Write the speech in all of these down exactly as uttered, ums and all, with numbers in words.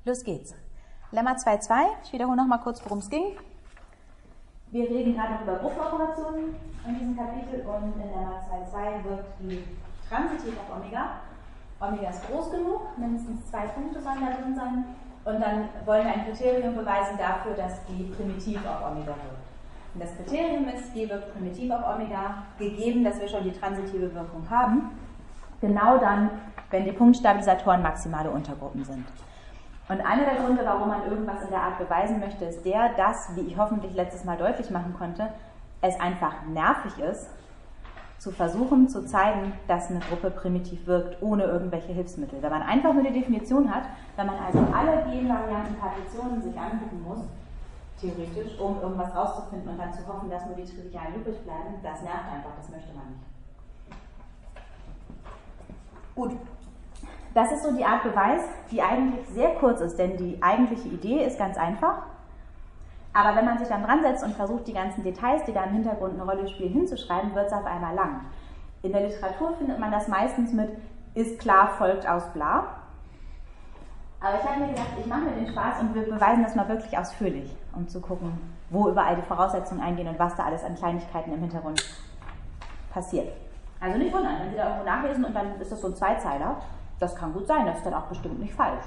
Los geht's. Lemma zwei Punkt zwei, ich wiederhole noch mal kurz, worum es ging. Wir reden gerade noch über Gruppenoperationen in diesem Kapitel und in Lemma zwei Punkt zwei wirkt die transitiv auf Omega. Omega ist groß genug, mindestens zwei Punkte sollen da drin sein. Und dann wollen wir ein Kriterium beweisen dafür, dass G primitiv auf Omega wirkt. Und das Kriterium ist, G wirkt primitiv auf Omega, gegeben, dass wir schon die transitive Wirkung haben. Genau dann, wenn die Punktstabilisatoren maximale Untergruppen sind. Und einer der Gründe, warum man irgendwas in der Art beweisen möchte, ist der, dass, wie ich hoffentlich letztes Mal deutlich machen konnte, es einfach nervig ist, zu versuchen zu zeigen, dass eine Gruppe primitiv wirkt, ohne irgendwelche Hilfsmittel. Wenn man einfach nur die Definition hat, wenn man also alle G-Varianten Partitionen sich angucken muss, theoretisch, um irgendwas rauszufinden und dann zu hoffen, dass nur die Trivialen übrig bleiben, das nervt einfach, das möchte man nicht. Gut. Das ist so die Art Beweis, die eigentlich sehr kurz ist, denn die eigentliche Idee ist ganz einfach. Aber wenn man sich dann dran setzt und versucht, die ganzen Details, die da im Hintergrund eine Rolle spielen, hinzuschreiben, wird es auf einmal lang. In der Literatur findet man das meistens mit ist klar, folgt aus bla. Aber ich habe mir gedacht, ich mache mir den Spaß und wir beweisen das mal wirklich ausführlich, um zu gucken, wo überall die Voraussetzungen eingehen und was da alles an Kleinigkeiten im Hintergrund passiert. Also nicht wundern, wenn Sie da irgendwo nachlesen und dann ist das so ein Zweizeiler. Das kann gut sein, das ist dann auch bestimmt nicht falsch.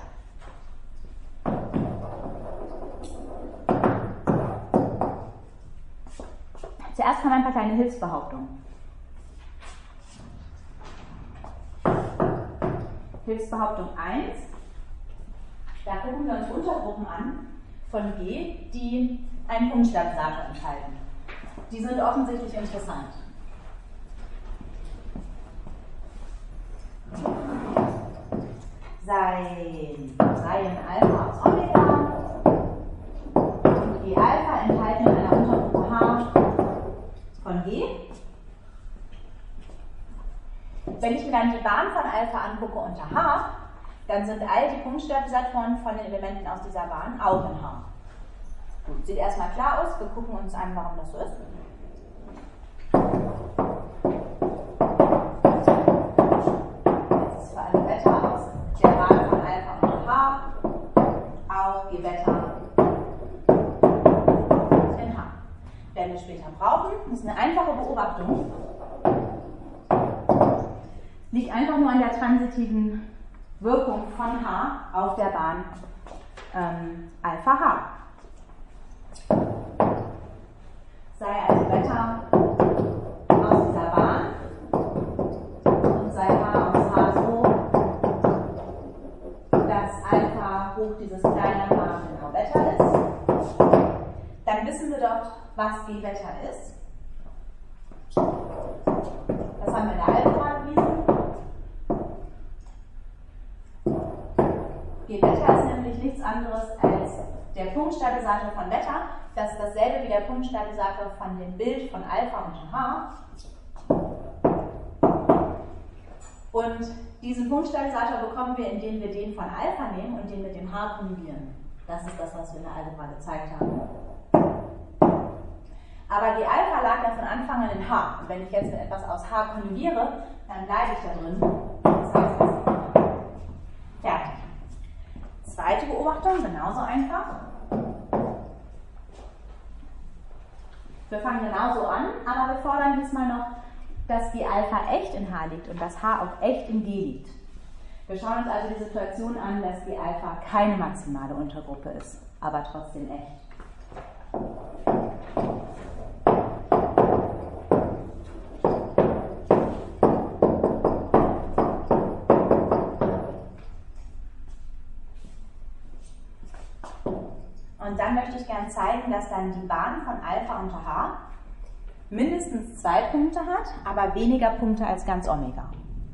Zuerst kommen ein paar kleine Hilfsbehauptungen. Hilfsbehauptung eins. Da gucken wir uns Untergruppen an von G, die einen Punktstabilisator enthalten. Die sind offensichtlich interessant. Sein Reihen Alpha aus Omega und G Alpha enthalten in einer Untergruppe H von G. Wenn ich mir dann die Bahn von Alpha angucke unter H, dann sind all die Punktstabilisatoren von den Elementen aus dieser Bahn auch in H. Gut, sieht erstmal klar aus, wir gucken uns an, warum das so ist. Das ist für alle Beta aus der Bahn von Alpha und H, auch G Beta in H. Werden wir später brauchen. Das ist eine einfache Beobachtung. Liegt einfach nur an der transitiven Wirkung von H auf der Bahn ähm, Alpha H. Sei also Beta aus dieser Bahn und sei H aus H so, dass Alpha hoch dieses kleine H genau Beta ist. Dann wissen wir doch, was G Beta ist. Das haben wir in der Algebra bewiesen. G Beta ist nämlich nichts anderes als der Punktstabilisator von Beta. Das ist dasselbe wie der Punktstabilisator von dem Bild von Alpha und H. Und diesen Punktstabilisator bekommen wir, indem wir den von Alpha nehmen und den mit dem H konjugieren. Das ist das, was wir in der Algebra gezeigt haben. Aber G Alpha lag ja von Anfang an in H. Und wenn ich jetzt mit etwas aus H konjugiere, dann bleibe ich da drin. Das heißt, das ist fertig. Zweite Beobachtung, genauso einfach. Wir fangen genauso an, aber wir fordern diesmal noch, dass G Alpha echt in H liegt und dass H auch echt in G liegt. Wir schauen uns also die Situation an, dass G Alpha keine maximale Untergruppe ist, aber trotzdem echt. Und dann möchte ich gerne zeigen, dass dann die Bahn von Alpha unter H mindestens zwei Punkte hat, aber weniger Punkte als ganz Omega.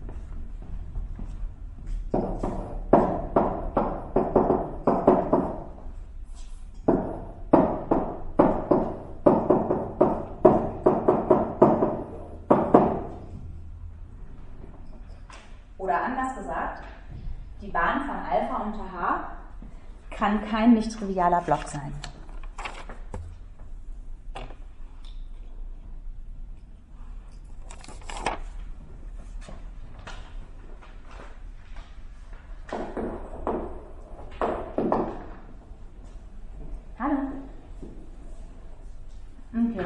Oder anders gesagt, die Bahn von Alpha unter H kann kein nicht trivialer Block sein.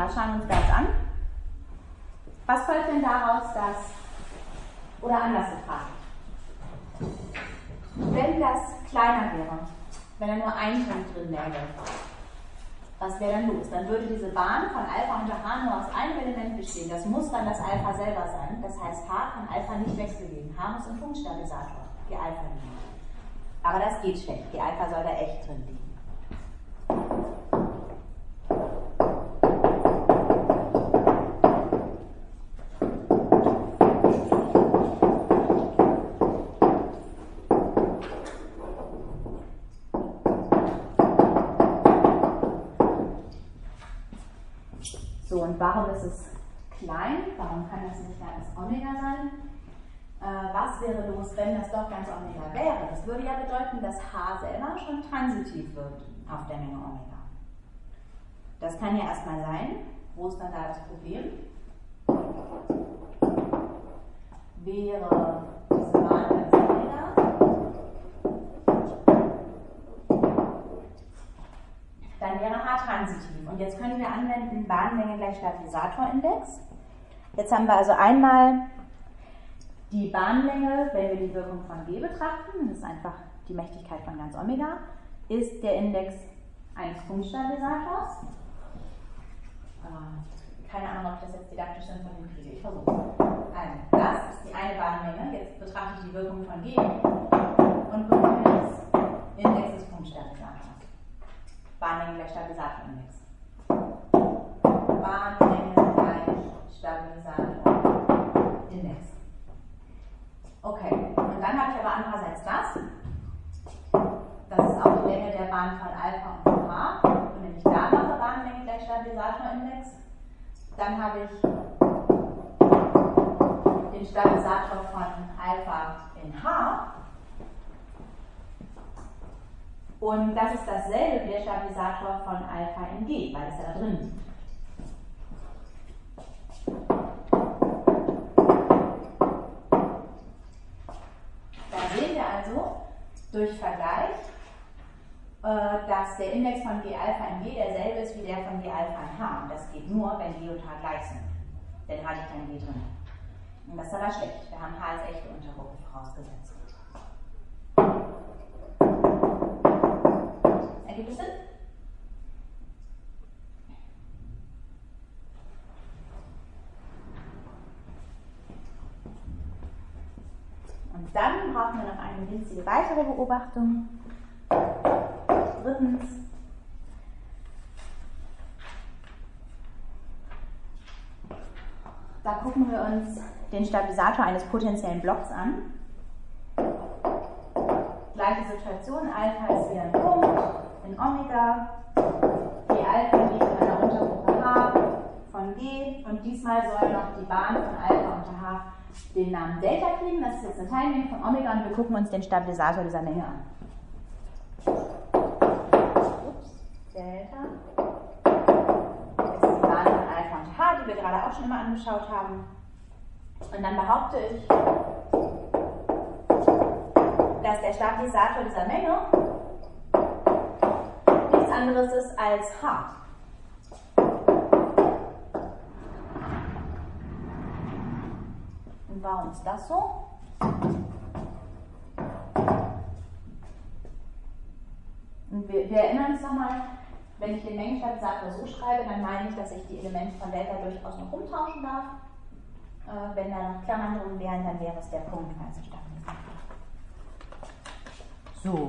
Was schauen wir uns da jetzt an? Was folgt denn daraus, dass, oder anders gefragt, wenn das kleiner wäre, wenn da nur ein Punkt drin wäre, was wäre dann los? Dann würde diese Bahn von Alpha unter H nur aus einem Element bestehen. Das muss dann das Alpha selber sein. Das heißt, H kann Alpha nicht wechselgeben. H muss im Punktstabilisator G Alpha liegen. Aber das geht schlecht. G Alpha soll da echt drin liegen. So, und warum ist es klein? Warum kann das nicht ganz Omega sein? Äh, was wäre los, wenn das doch ganz Omega wäre? Das würde ja bedeuten, dass H selber schon transitiv wird auf der Menge Omega. Das kann ja erstmal sein. Wo ist dann da das Problem? Wäre diese Bahn ganz Omega? Dann wäre H transitiv. Und jetzt können wir anwenden, Bahnlänge gleich Stabilisatorindex. Jetzt haben wir also einmal die Bahnlänge, wenn wir die Wirkung von G betrachten, das ist einfach die Mächtigkeit von ganz Omega, ist der Index eines Punktstabilisators. Äh, keine Ahnung, ob ich das jetzt didaktisch sinnvoll hinkriege. Ich versuche. Also, das ist die eine Bahnlänge. Jetzt betrachte ich die Wirkung von G und bekomme das Index des Punktstabilisators. Bahnlänge gleich Stabilisatorindex. Bahnlänge gleich Stabilisatorindex. Okay, und dann habe ich aber andererseits das. Das ist auch die Länge der Bahn von Alpha und H. Und wenn ich da mache, Bahnlänge gleich Stabilisatorindex, dann habe ich den Stabilisator von Alpha in H. Und das ist dasselbe wie der Stabilisator von Alpha in G, weil es ja da drin liegt. Da sehen wir also durch Vergleich, äh, dass der Index von G Alpha in G derselbe ist wie der von G Alpha in H. Und das geht nur, wenn G und H gleich sind. Denn H liegt ja in G drin. Und das ist aber schlecht. Wir haben H als echte Untergruppe vorausgesetzt. Ergibt es Sinn? Und dann brauchen wir noch eine winzige weitere Beobachtung. Drittens, da gucken wir uns den Stabilisator eines potenziellen Blocks an. Gleiche Situation, Alpha ist wieder ein Punkt in Omega, G Alpha liegt in einer Untergruppe H von G und diesmal soll noch die Bahn von Alpha unter H den Namen Delta kriegen. Das ist jetzt eine Teilmenge von Omega und wir gucken uns den Stabilisator dieser Menge an. Ups, Delta ist die Bahn von Alpha und H, die wir gerade auch schon immer angeschaut haben. Und dann behaupte ich, dass der Stabilisator dieser Menge nichts anderes ist als H. Und warum ist das so? Und wir, wir erinnern uns nochmal, wenn ich den Mengenstabilisator so schreibe, dann meine ich, dass ich die Elemente von Delta durchaus noch umtauschen darf. Äh, wenn da noch Klammern drin wären, dann wäre es der Punkt als Stabilisator. So.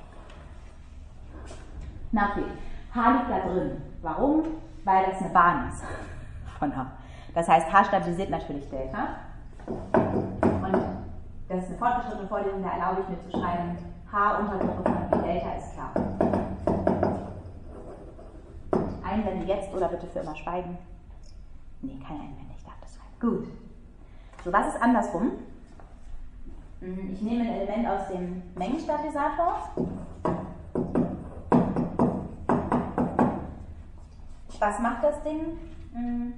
Na okay, H liegt da drin. Warum? Weil das eine Bahn ist von H. Das heißt, H stabilisiert natürlich Delta. Und das ist eine fortgeschrittene Vorlesung, da erlaube ich mir zu schreiben, H Untergruppe von Delta ist klar. Einwände jetzt oder bitte für immer schweigen? Nee, kein Einwände, ich darf das schreiben. Gut. So, was ist andersrum? Ich nehme ein Element aus dem Mengenstabilisator. Was macht das Ding? Hm.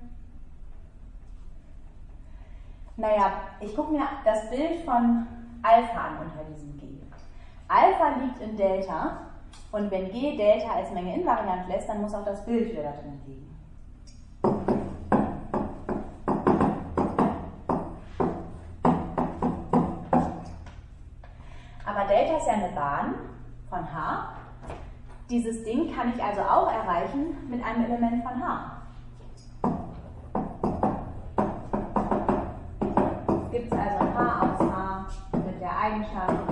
Naja, ich gucke mir das Bild von Alpha an unter diesem G. Alpha liegt in Delta und wenn G Delta als Menge invariant lässt, dann muss auch das Bild wieder da drin liegen. Delta ist ja eine Bahn von H. Dieses Ding kann ich also auch erreichen mit einem Element von H. Gibt es also ein H aus H mit der Eigenschaft,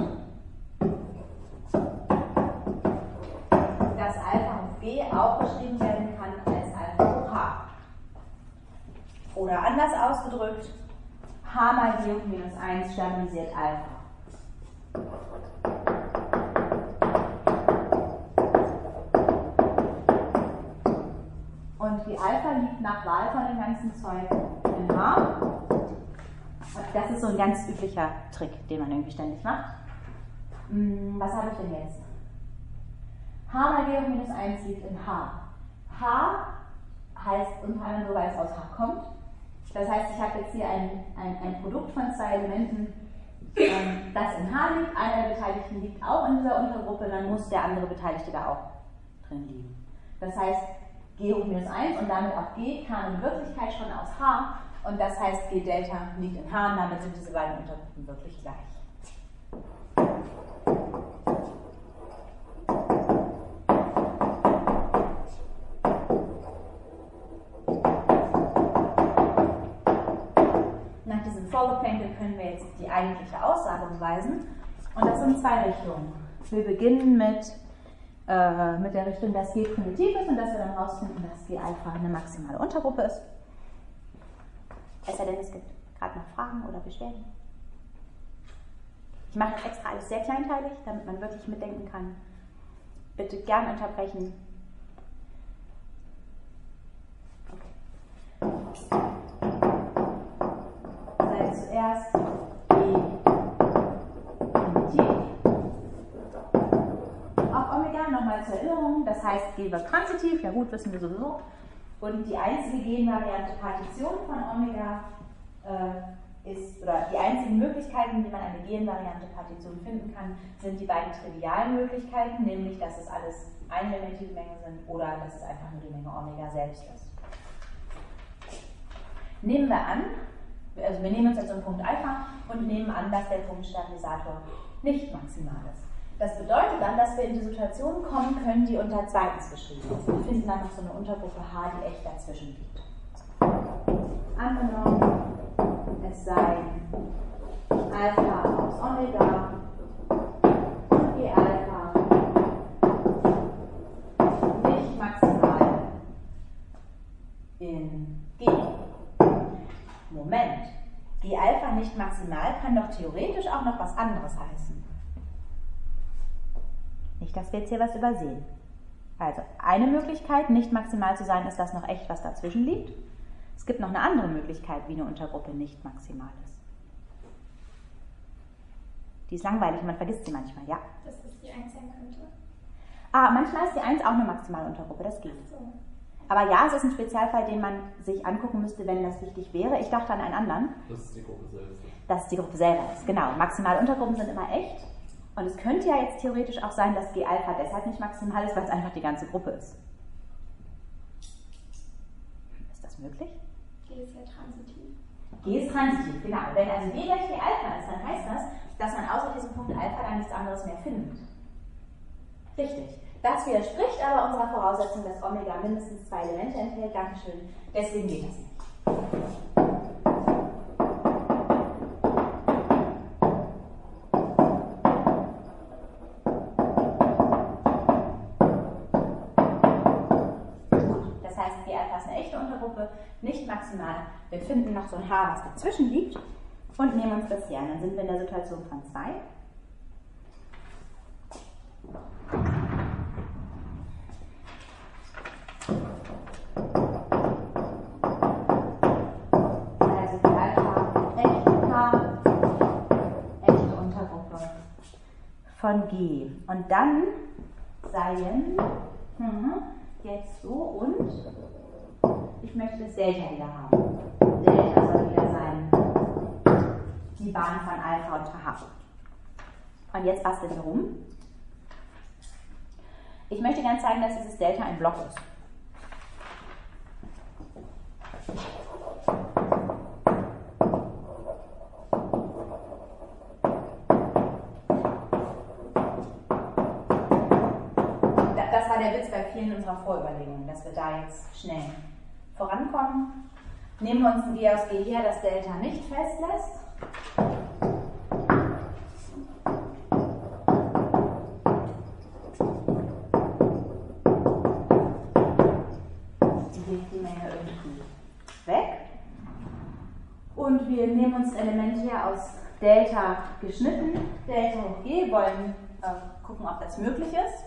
dass Alpha hoch G auch beschrieben werden kann als Alpha hoch H. Oder anders ausgedrückt, H mal G hoch minus eins stabilisiert Alpha. Und die Alpha liegt nach Wahl von dem ganzen Zeug in H. Und das ist so ein ganz üblicher Trick, den man irgendwie ständig macht. Was habe ich denn jetzt? H mal G hoch minus eins liegt in H. H heißt unter anderem so, weil es aus H kommt. Das heißt, ich habe jetzt hier ein, ein, ein Produkt von zwei Elementen, ähm, das in H liegt. Einer der Beteiligten liegt auch in dieser Untergruppe, dann muss der andere Beteiligte da auch drin liegen. Das heißt, G hoch minus eins und damit auch G kam in Wirklichkeit schon aus H. Und das heißt, G Delta liegt in H und damit sind diese beiden Untergruppen wirklich gleich. Nach diesem Vorgeplänkel können wir jetzt die eigentliche Aussage beweisen. Und das sind zwei Richtungen. Wir beginnen mit, äh, mit der Richtung, dass G primitiv ist und dass wir dann herausfinden, dass G Alpha eine maximale Untergruppe ist. Es sei denn, es gibt gerade noch Fragen oder Beschwerden. Ich mache jetzt extra alles sehr kleinteilig, damit man wirklich mitdenken kann. Bitte gern unterbrechen. Okay. Sei zuerst G primitiv auf Omega, nochmal zur Erinnerung. Das heißt, G wird transitiv, ja gut, wissen wir sowieso. Und die einzige Genvariante Partition von Omega äh, ist, oder die einzigen Möglichkeiten, wie man eine Genvariante Partition finden kann, sind die beiden trivialen Möglichkeiten, nämlich, dass es alles eindimensive Mengen sind oder dass es einfach nur die Menge Omega selbst ist. Nehmen wir an, also wir nehmen uns jetzt einen Punkt Alpha und nehmen an, dass der Punktstabilisator nicht maximal ist. Das bedeutet dann, dass wir in die Situation kommen können, die unter zweitens beschrieben ist. Wir finden dann noch so eine Untergruppe H, die echt dazwischen liegt. Angenommen, es sei Alpha aus Omega und G Alpha nicht maximal in G. Moment, G Alpha nicht maximal kann doch theoretisch auch noch was anderes heißen. Nicht, dass wir jetzt hier was übersehen. Also, eine Möglichkeit, nicht maximal zu sein, ist, dass noch echt was dazwischen liegt. Es gibt noch eine andere Möglichkeit, wie eine Untergruppe nicht maximal ist. Die ist langweilig, man vergisst sie manchmal, ja? Dass es die eins sein könnte. Ah, manchmal ist die eins auch eine maximale Untergruppe, das geht. So. Aber ja, es ist ein Spezialfall, den man sich angucken müsste, wenn das wichtig wäre. Ich dachte an einen anderen. Das ist die Gruppe selbst. Dass es die Gruppe selber ist, genau. Maximale Untergruppen sind immer echt. Und es könnte ja jetzt theoretisch auch sein, dass G Alpha deshalb nicht maximal ist, weil es einfach die ganze Gruppe ist. Ist das möglich? G ist ja transitiv. G ist transitiv, genau. Wenn also G gleich G Alpha ist, dann heißt das, dass man außer diesem Punkt Alpha dann nichts anderes mehr findet. Richtig. Das widerspricht aber unserer Voraussetzung, dass Omega mindestens zwei Elemente enthält. Dankeschön. Deswegen geht das nicht. Nicht maximal. Wir finden noch so ein H, was dazwischen liegt und nehmen uns das hier an. Dann sind wir in der Situation von zwei. Also die Alpha, echte H, echte Untergruppe von G. Und dann seien hm, jetzt so und ich möchte das Delta wieder haben. Delta soll wieder sein die Bahn von Alpha unter H. Und jetzt basteln wir rum. Ich möchte gerne zeigen, dass dieses Delta ein Block ist. der Witz bei vielen unserer Vorüberlegungen, dass wir da jetzt schnell vorankommen. Nehmen wir uns ein G aus G her, das Delta nicht festlässt. Die Menge irgendwie weg. Und wir nehmen uns ein Element hier aus Delta geschnitten, Delta hoch G, wollen äh, gucken, ob das möglich ist.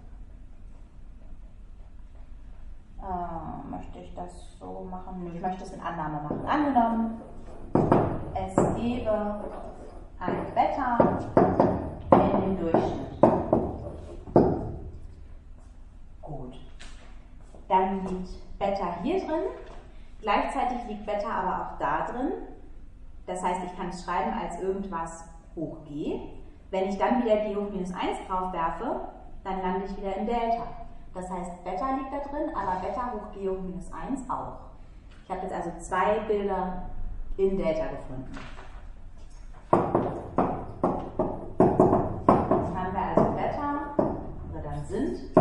Äh, möchte ich das so machen? Nö, ich möchte es in Annahme machen. Angenommen, es gebe ein Beta in dem Durchschnitt. Gut. Dann liegt Beta hier drin. Gleichzeitig liegt Beta aber auch da drin. Das heißt, ich kann es schreiben als irgendwas hoch G. Wenn ich dann wieder G hoch minus eins drauf werfe, dann lande ich wieder in Delta. Das heißt, Beta liegt da drin, aber Beta hoch G hoch minus eins auch. Ich habe jetzt also zwei Bilder in Delta gefunden. Jetzt haben wir also Beta, oder dann sind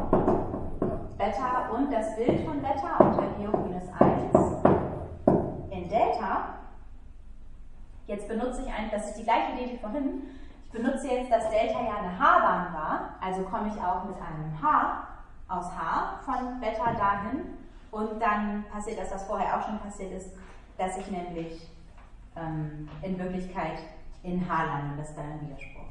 Beta und das Bild von Beta unter G hoch minus eins in Delta. Jetzt benutze ich eigentlich, das ist die gleiche Idee wie vorhin, ich benutze jetzt, dass Delta ja eine H-Bahn war, also komme ich auch mit einem H aus H von Beta dahin und dann passiert das, was vorher auch schon passiert ist, dass ich nämlich ähm, in Wirklichkeit in H lande, das ist dann ein Widerspruch.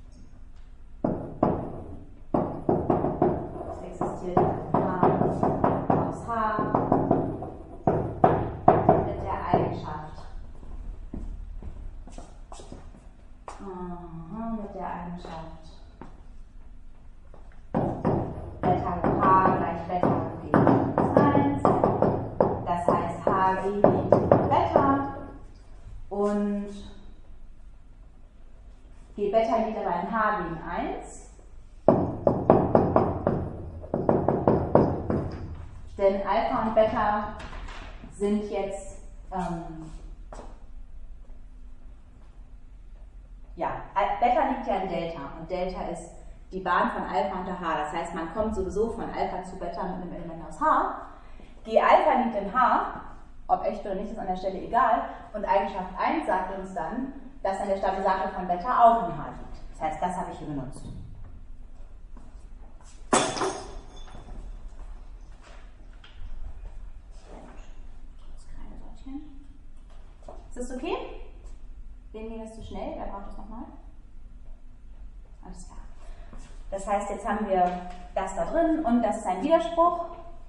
Es existiert ein H aus H mit der Eigenschaft Aha, mit der Eigenschaft Beta hoch H gleich Beta hoch G minus eins. Das heißt, H G liegt in Beta und G Beta liegt aber in H gegen eins. Denn Alpha und Beta sind jetzt ähm, ja, Beta liegt ja in Delta und Delta ist die Bahn von Alpha unter H. Das heißt, man kommt sowieso von Alpha zu Beta mit einem Element aus H. G Alpha liegt in H, ob echt oder nicht, ist an der Stelle egal. Und Eigenschaft eins sagt uns dann, dass dann der Stabilisator von Beta auch in H liegt. Das heißt, das habe ich hier benutzt. Ist das okay? Wem ging das zu schnell? Wer braucht das nochmal? Alles klar. Das heißt, jetzt haben wir das da drin und das ist ein Widerspruch.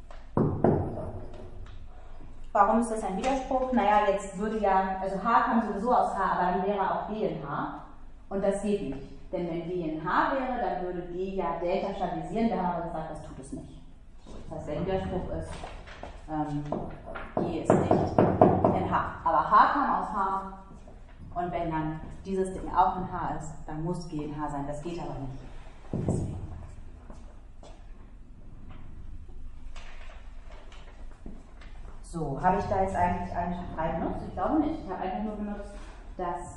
Warum ist das ein Widerspruch? Naja, jetzt würde ja, also H kommt sowieso aus H, aber dann wäre auch G in H. Und das geht nicht. Denn wenn G in H wäre, dann würde G ja Delta stabilisieren. Wir haben aber gesagt, das tut es nicht. Das heißt, der Widerspruch ist, ähm, G ist nicht in H. Aber H kam aus H. Und wenn dann dieses Ding auch in H ist, dann muss G in H sein. Das geht aber nicht. Deswegen. So, habe ich da jetzt eigentlich Eigenschaft drei benutzt? Ich glaube nicht. Ich habe einfach nur benutzt, dass,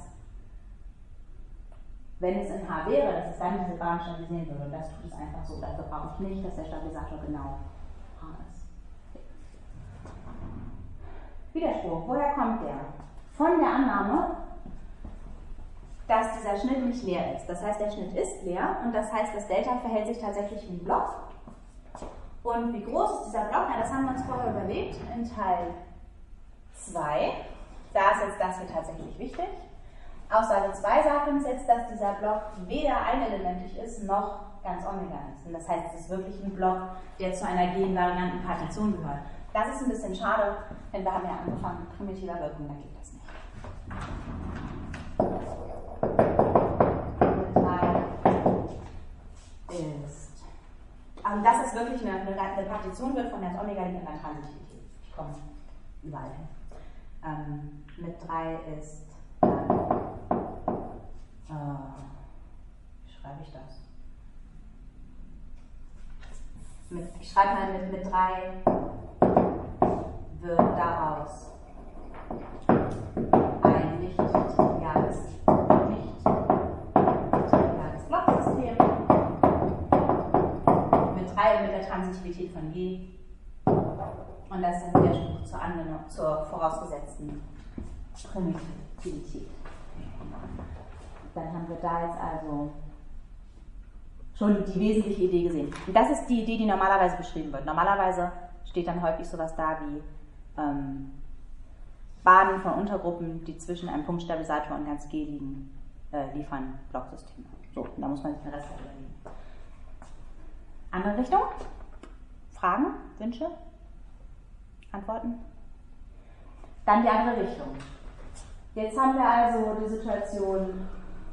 wenn es in H wäre, dass es dann diese Bahn stabilisieren würde. Und das tut es einfach so. Dafür brauche ich nicht, dass der Stabilisator genau H ist. Widerspruch. Woher kommt der? Von der Annahme, dass dieser Schnitt nicht leer ist. Das heißt, der Schnitt ist leer und das heißt, das Delta verhält sich tatsächlich wie ein Block. Und wie groß ist dieser Block? Na, das haben wir uns vorher überlegt in Teil zwei. Da ist jetzt das hier tatsächlich wichtig. Aussage zwei sagt uns jetzt, dass dieser Block weder einelementig ist, noch ganz Omega ist. Und das heißt, es ist wirklich ein Block, der zu einer g-invarianten Partition gehört. Das ist ein bisschen schade, denn wir haben ja angefangen mit primitiver Wirkung, da geht das nicht. Ist. Also das ist wirklich eine, eine, eine Partition, wird von ganz Omega liegt in der Transitivität. Ich komme überall hin. Ähm, mit drei ist dann, äh, wie schreibe ich das? Mit, ich schreibe mal mit, mit drei wird daraus ein nicht triviales, nicht triviales Blocksystem. Mit drei zwei mit der Transitivität von G. Und das ist der Widerspruch zur, zur vorausgesetzten Primitivität. Dann haben wir da jetzt also schon die wesentliche Idee gesehen. Und das ist die Idee, die normalerweise beschrieben wird. Normalerweise steht dann häufig sowas da wie ähm, Bahnen von Untergruppen, die zwischen einem Punktstabilisator und ganz G liegen, äh, liefern Blocksysteme. So, und da muss man sich den Rest überlegen. Andere Richtung? Fragen? Wünsche? Antworten? Dann die andere Richtung. Jetzt haben wir also die Situation,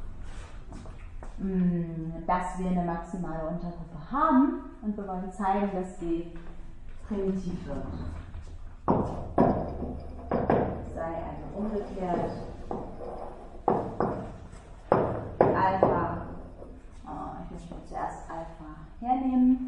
dass wir eine maximale Untergruppe haben und wir wollen zeigen, dass sie primitiv wird. Sei also umgekehrt. Alpha, oh, ich muss mir zuerst Alpha hernehmen.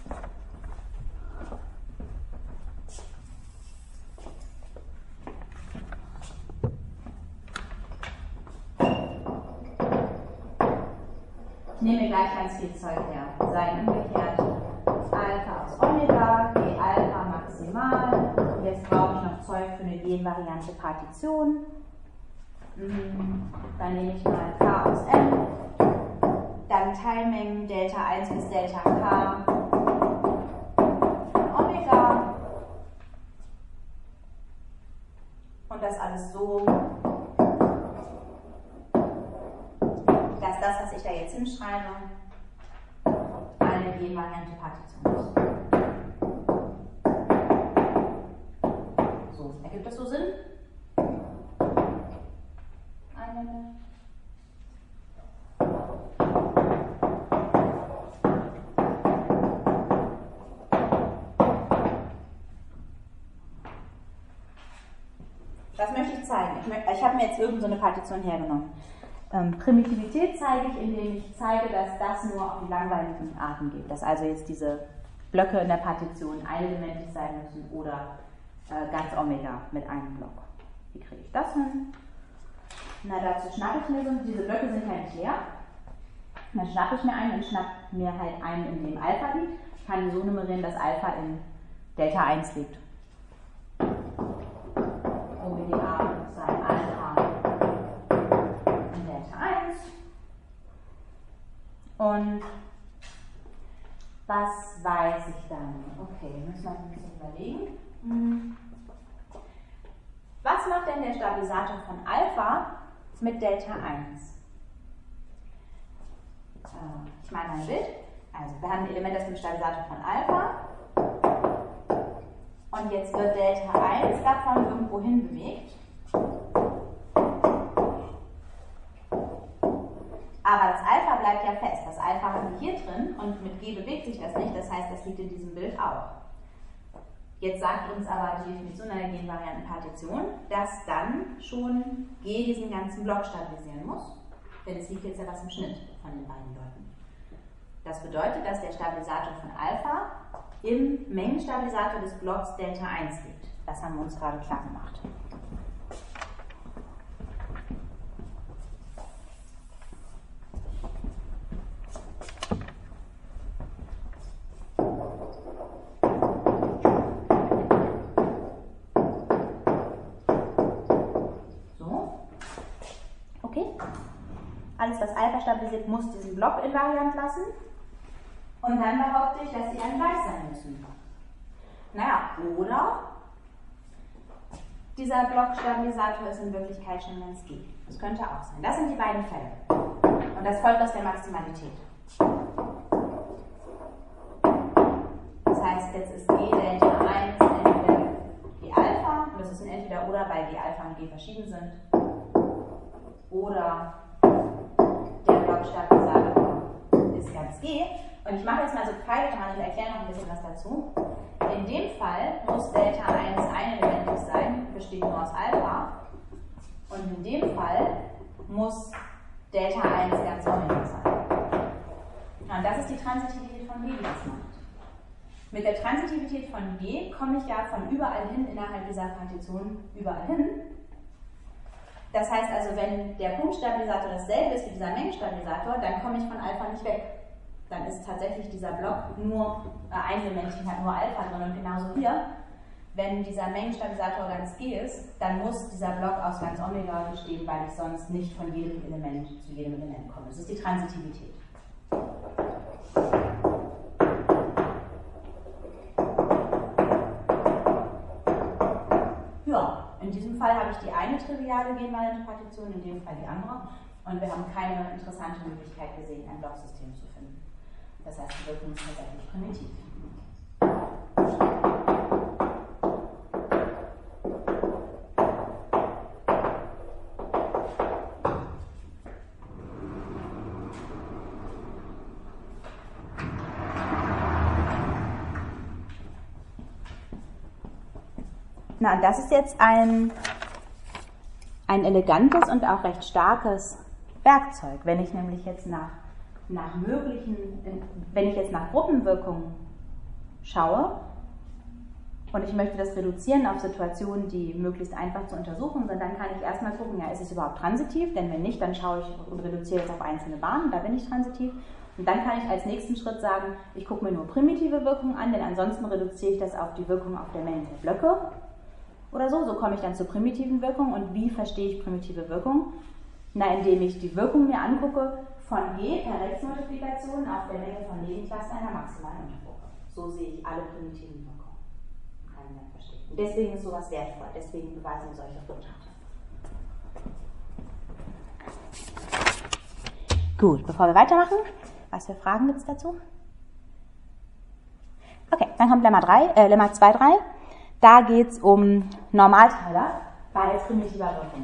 Ich nehme gleich ganz viel Zeug her. Sei umgekehrt. Alpha aus Omega, G Alpha maximal. Jetzt brauche ich noch Zeug für eine Genvariante Partition. Dann nehme ich mal K aus M. Dann Teilmengen Delta eins bis Delta K von Omega. Und das alles so, dass das, was ich da jetzt hinschreibe, eine Genvariante Partition ist. So, ergibt das so Sinn? Eine. Das möchte ich zeigen. Ich, möchte, ich habe mir jetzt irgendeine so Partition hergenommen. Ähm, Primitivität zeige ich, indem ich zeige, dass das nur auf die langweiligen Arten geht. Dass also jetzt diese Blöcke in der Partition einelementig sein müssen oder äh, ganz Omega mit einem Block. Wie kriege ich das hin? Na, dazu schnappe ich mir so, diese Blöcke sind ja nicht leer. Dann schnappe ich mir einen und schnappe mir halt einen, in dem Alpha liegt. Ich kann die so nummerieren, dass Alpha in Delta eins liegt. O B D A sei Alpha in Delta eins. Und was weiß ich dann? Okay, müssen wir ein bisschen überlegen. Hm. Was macht denn der Stabilisator von Alpha mit Delta eins? Äh, ich meine ein Bild. Also wir haben ein Element aus dem Stabilisator von Alpha. Und jetzt wird Delta eins davon irgendwo hin bewegt. Aber das Alpha bleibt ja fest. Das Alpha haben wir hier drin und mit G bewegt sich das nicht. Das heißt, das liegt in diesem Bild auch. Jetzt sagt uns aber die Definition einer Genvariantenpartition, dass dann schon G diesen ganzen Block stabilisieren muss. Denn es liegt jetzt ja was im Schnitt von den beiden Leuten. Das bedeutet, dass der Stabilisator von Alpha im Mengenstabilisator des Blocks Delta eins liegt. Das haben wir uns gerade klar gemacht. So. Okay. Alles, was Alpha stabilisiert, muss diesen Block invariant lassen. Und dann behaupte ich, dass sie dann gleich sein müssen. Naja, oder dieser Blockstabilisator ist in Wirklichkeit schon ganz G. Das könnte auch sein. Das sind die beiden Fälle. Und das folgt aus der Maximalität. Das heißt, jetzt ist G Delta eins entweder G Alpha, und das ist ein entweder oder, weil G Alpha und G verschieden sind, oder der Blockstabilisator ist ganz G. Und ich mache jetzt mal so Pfeile dran und erkläre noch ein bisschen was dazu. In dem Fall muss Delta eins einelementig sein, besteht nur aus Alpha. Und in dem Fall muss Delta eins ganz Omega sein. Und das ist die Transitivität von G, die das macht. Mit der Transitivität von G komme ich ja von überall hin innerhalb dieser Partition überall hin. Das heißt also, wenn der Punktstabilisator dasselbe ist wie dieser Mengenstabilisator, dann komme ich von Alpha nicht weg. dann ist tatsächlich dieser Block nur, äh, ein Elementchen hat nur Alpha drin und genauso hier. Wenn dieser Mengenstabilisator ganz G ist, dann muss dieser Block aus ganz Omega bestehen, weil ich sonst nicht von jedem Element zu jedem Element komme. Das ist die Transitivität. Ja, in diesem Fall habe ich die eine triviale genvariante Partition, in dem Fall die andere. Und wir haben keine interessante Möglichkeit gesehen, ein Blocksystem zu finden. Das heißt, die Wirkung ist tatsächlich primitiv. Na, und das ist jetzt ein, ein elegantes und auch recht starkes Werkzeug. Wenn ich nämlich jetzt nach, nach möglichen, wenn ich jetzt nach Gruppenwirkungen schaue und ich möchte das reduzieren auf Situationen, die möglichst einfach zu untersuchen sind, dann kann ich erstmal gucken, ja, ist es überhaupt transitiv? Denn wenn nicht, dann schaue ich und reduziere es auf einzelne Bahnen, da bin ich transitiv. Und dann kann ich als nächsten Schritt sagen, ich gucke mir nur primitive Wirkungen an, denn ansonsten reduziere ich das auf die Wirkung auf der Menge der Blöcke. Oder so, so komme ich dann zur primitiven Wirkung. Und wie verstehe ich primitive Wirkung? Na, indem ich die Wirkung mir angucke von G per Rechtsmultiplikation auf der Menge von Nebenklassen einer maximalen Untergruppe. So sehe ich alle primitiven Wirkungen. Kann ich dann verstehen. Und deswegen ist sowas wertvoll, deswegen beweisen wir solche Resultate. Gut, bevor wir weitermachen, was für Fragen gibt es dazu? Okay, dann kommt Lemma drei, äh, Lemma zwei Punkt drei. Da geht es um Normalteiler bei primitiver Wirkung.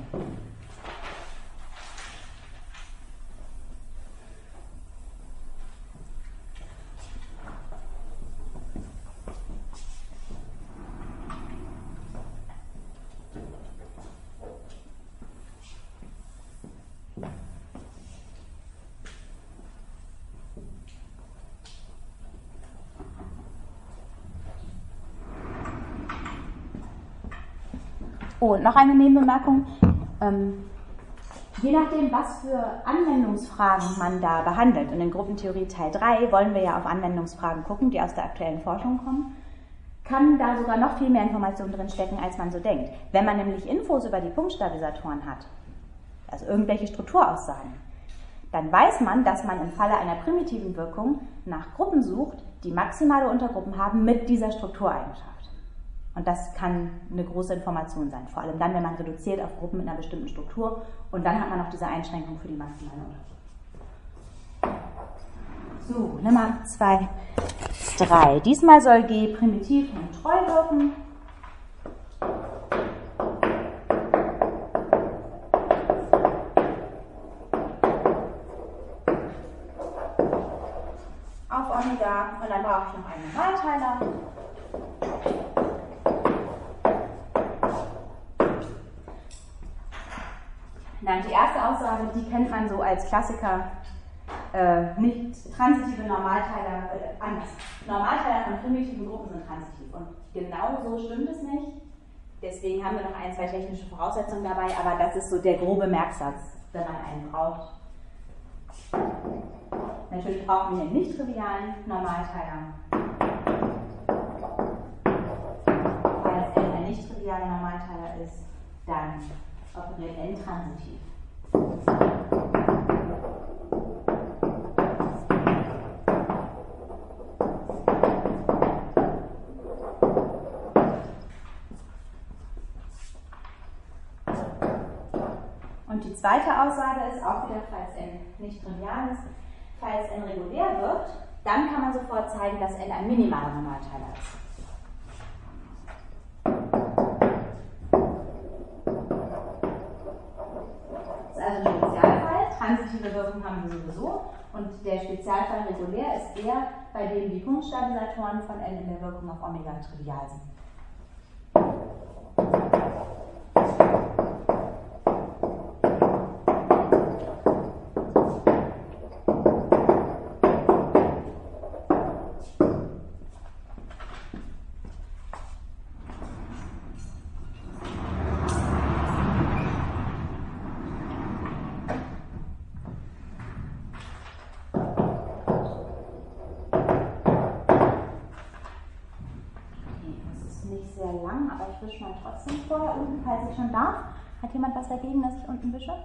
Oh, und noch eine Nebenbemerkung. Ähm, je nachdem, was für Anwendungsfragen man da behandelt, und in Gruppentheorie Teil drei wollen wir ja auf Anwendungsfragen gucken, die aus der aktuellen Forschung kommen, kann da sogar noch viel mehr Information drin stecken, als man so denkt. Wenn man nämlich Infos über die Punktstabilisatoren hat, also irgendwelche Strukturaussagen, dann weiß man, dass man im Falle einer primitiven Wirkung nach Gruppen sucht, die maximale Untergruppen haben mit dieser Struktureigenschaft. Und das kann eine große Information sein, vor allem dann, wenn man reduziert auf Gruppen mit einer bestimmten Struktur. Und dann hat man noch diese Einschränkung für die maximale Untergruppe. So, Lemma zwei Punkt drei. Diesmal soll G primitiv und treu wirken. Auf Omega. Und dann brauche ich noch einen Normalteiler. Nein, die erste Aussage, die kennt man so als Klassiker, äh, nicht transitive Normalteiler, äh, anders. Normalteiler von primitiven Gruppen sind transitiv. Und genau so stimmt es nicht. Deswegen haben wir noch ein, zwei technische Voraussetzungen dabei, aber das ist so der grobe Merksatz, wenn man einen braucht. Natürlich brauchen wir einen nicht trivialen Normalteiler. Falls n ein nicht trivialer Normalteiler ist, dann operiert n transitiv. Und die zweite Aussage ist auch wieder, falls n nicht trivial ist, falls n regulär wird, dann kann man sofort zeigen, dass n ein minimaler Normalteiler ist. Das ist also ein Spezialfall. Transitive Wirkung haben wir sowieso. Und der Spezialfall regulär ist der, bei dem die Punktstabilisatoren von n in der Wirkung auf Omega trivial sind. aber ich wische mal trotzdem vorher unten, falls ich schon darf. Hat jemand was dagegen, dass ich unten wische?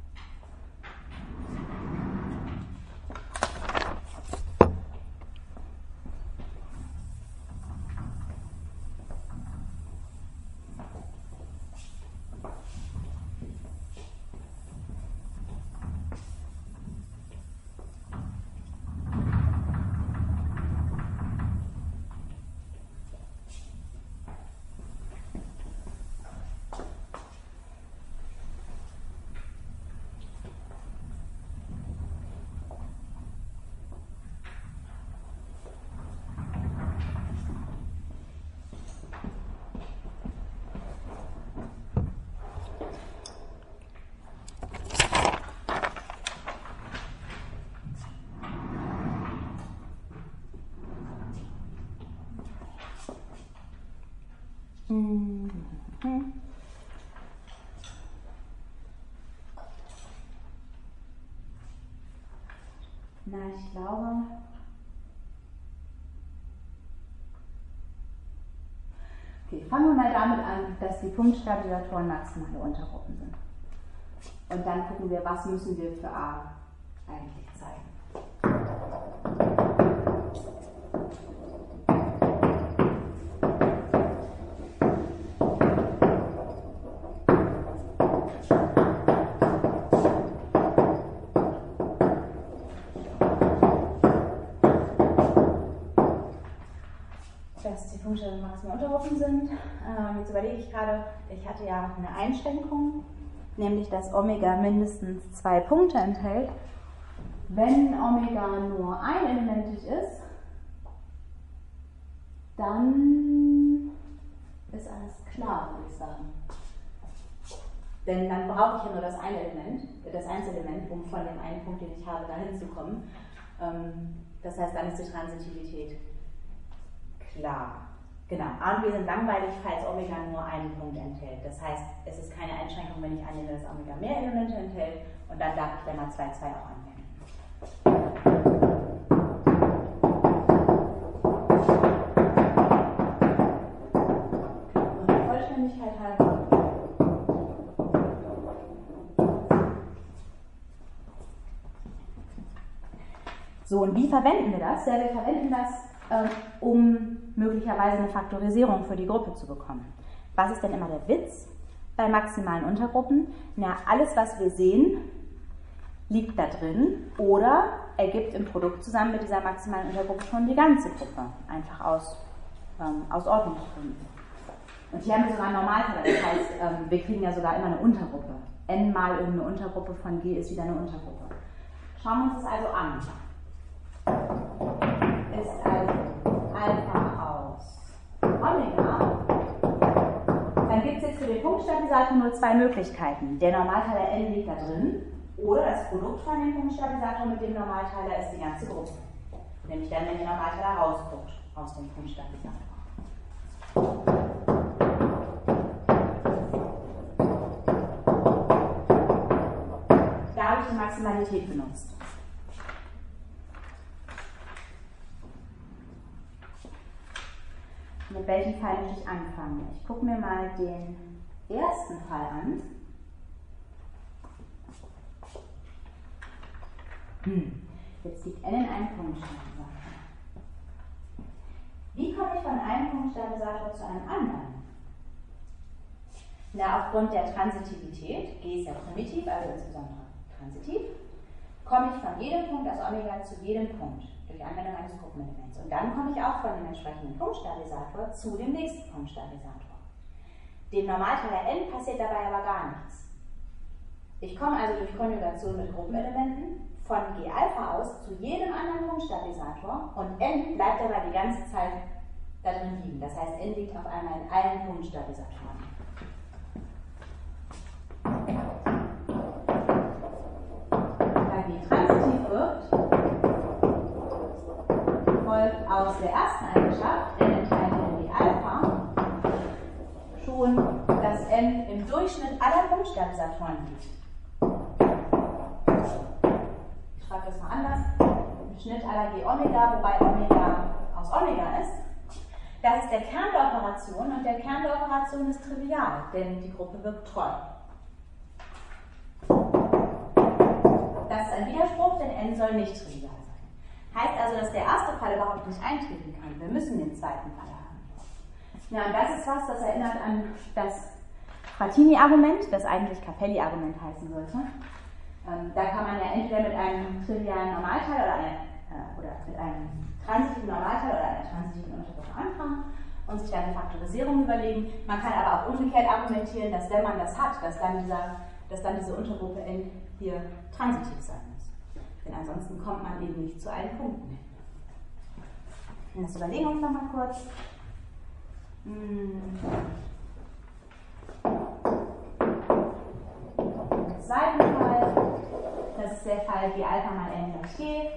Mhm. Na, ich glaube, okay, fangen wir mal damit an, dass die Punktstabilisatoren maximale Untergruppen sind. Und dann gucken wir, was müssen wir für A eigentlich zeigen. Dass die Punktstelle maximale Untergruppen sind. Ähm, jetzt überlege ich gerade, ich hatte ja eine Einschränkung, nämlich dass Omega mindestens zwei Punkte enthält. Wenn Omega nur einelementig ist, dann ist alles klar, würde ich sagen. Denn dann brauche ich ja nur das eine Element, das Einzelelement, um von dem einen Punkt, den ich habe, dahin zu kommen. Ähm, das heißt, dann ist die Transitivität klar. Genau. A und B sind langweilig, falls Omega nur einen Punkt enthält. Das heißt, es ist keine Einschränkung, wenn ich annehme, dass Omega mehr Elemente enthält, und dann darf ich Lemma zwei zwei auch anwenden. Und die Vollständigkeit halber. So, und wie verwenden wir das? Ja, wir verwenden das, äh, um möglicherweise eine Faktorisierung für die Gruppe zu bekommen. Was ist denn immer der Witz bei maximalen Untergruppen? Na, alles, was wir sehen, liegt da drin oder ergibt im Produkt zusammen mit dieser maximalen Untergruppe schon die ganze Gruppe, einfach aus, ähm, aus Ordnungsgründen. Und hier haben wir sogar einen Normalfall, das heißt, ähm, wir kriegen ja sogar immer eine Untergruppe. N mal irgendeine Untergruppe von G ist wieder eine Untergruppe. Schauen wir uns das also an. Ist also Alpha aus Omega, dann gibt es jetzt für den Punktstabilisator nur zwei Möglichkeiten. Der Normalteiler N liegt da drin, oder das Produkt von dem Punktstabilisator mit dem Normalteiler ist die ganze Gruppe. Nämlich dann, wenn der Normalteiler rausguckt aus dem Punktstabilisator. Da habe ich die Maximalität benutzt. Mit welchem Fall möchte ich anfangen? Ich gucke mir mal den ersten Fall an. Hm. Jetzt liegt N in einem Punktstabilisator. Wie komme ich von einem Punktstabilisator zu einem anderen? Na, aufgrund der Transitivität, G ist ja primitiv, also insbesondere transitiv, komme ich von jedem Punkt aus Omega zu jedem Punkt durch Anwendung eines Gruppenelements. Und dann komme ich auch von dem entsprechenden Punktstabilisator zu dem nächsten Punktstabilisator. Dem Normalteiler N passiert dabei aber gar nichts. Ich komme also durch Konjugation mit Gruppenelementen von G Alpha aus zu jedem anderen Punktstabilisator und N bleibt dabei die ganze Zeit da drin liegen. Das heißt, N liegt auf einmal in allen Punktstabilisatoren. Da G transitiv wirkt, folgt aus der ersten Eigenschaft, N enthält N G Alpha, schon, dass N im Durchschnitt aller Punktstabilisatoren liegt. Ich schreibe das mal anders. Im Schnitt aller G Omega, wobei Omega aus Omega ist. Das ist der Kern der Operation und der Kern der Operation ist trivial, denn die Gruppe wirkt treu. Das ist ein Widerspruch, denn n soll nicht trivial sein. Heißt also, dass der erste Fall überhaupt nicht eintreten kann. Wir müssen den zweiten Fall haben. Ja, und das ist was, das erinnert an das Fratini-Argument, das eigentlich Capelli-Argument heißen sollte. Ähm, da kann man ja entweder mit einem trivialen Normalteil oder, eine, äh, oder mit einem transitiven Normalteil oder einer transitiven Untergruppe anfangen und sich dann eine Faktorisierung überlegen. Man kann aber auch umgekehrt argumentieren, dass wenn man das hat, dass dann, dieser, dass dann diese Untergruppe n hier transitiv sein muss. Denn ansonsten kommt man eben nicht zu allen Punkten hin. Und das überlegen wir uns nochmal kurz. Hm. Im zweiten Fall, das ist der Fall G Alpha mal n gleich G.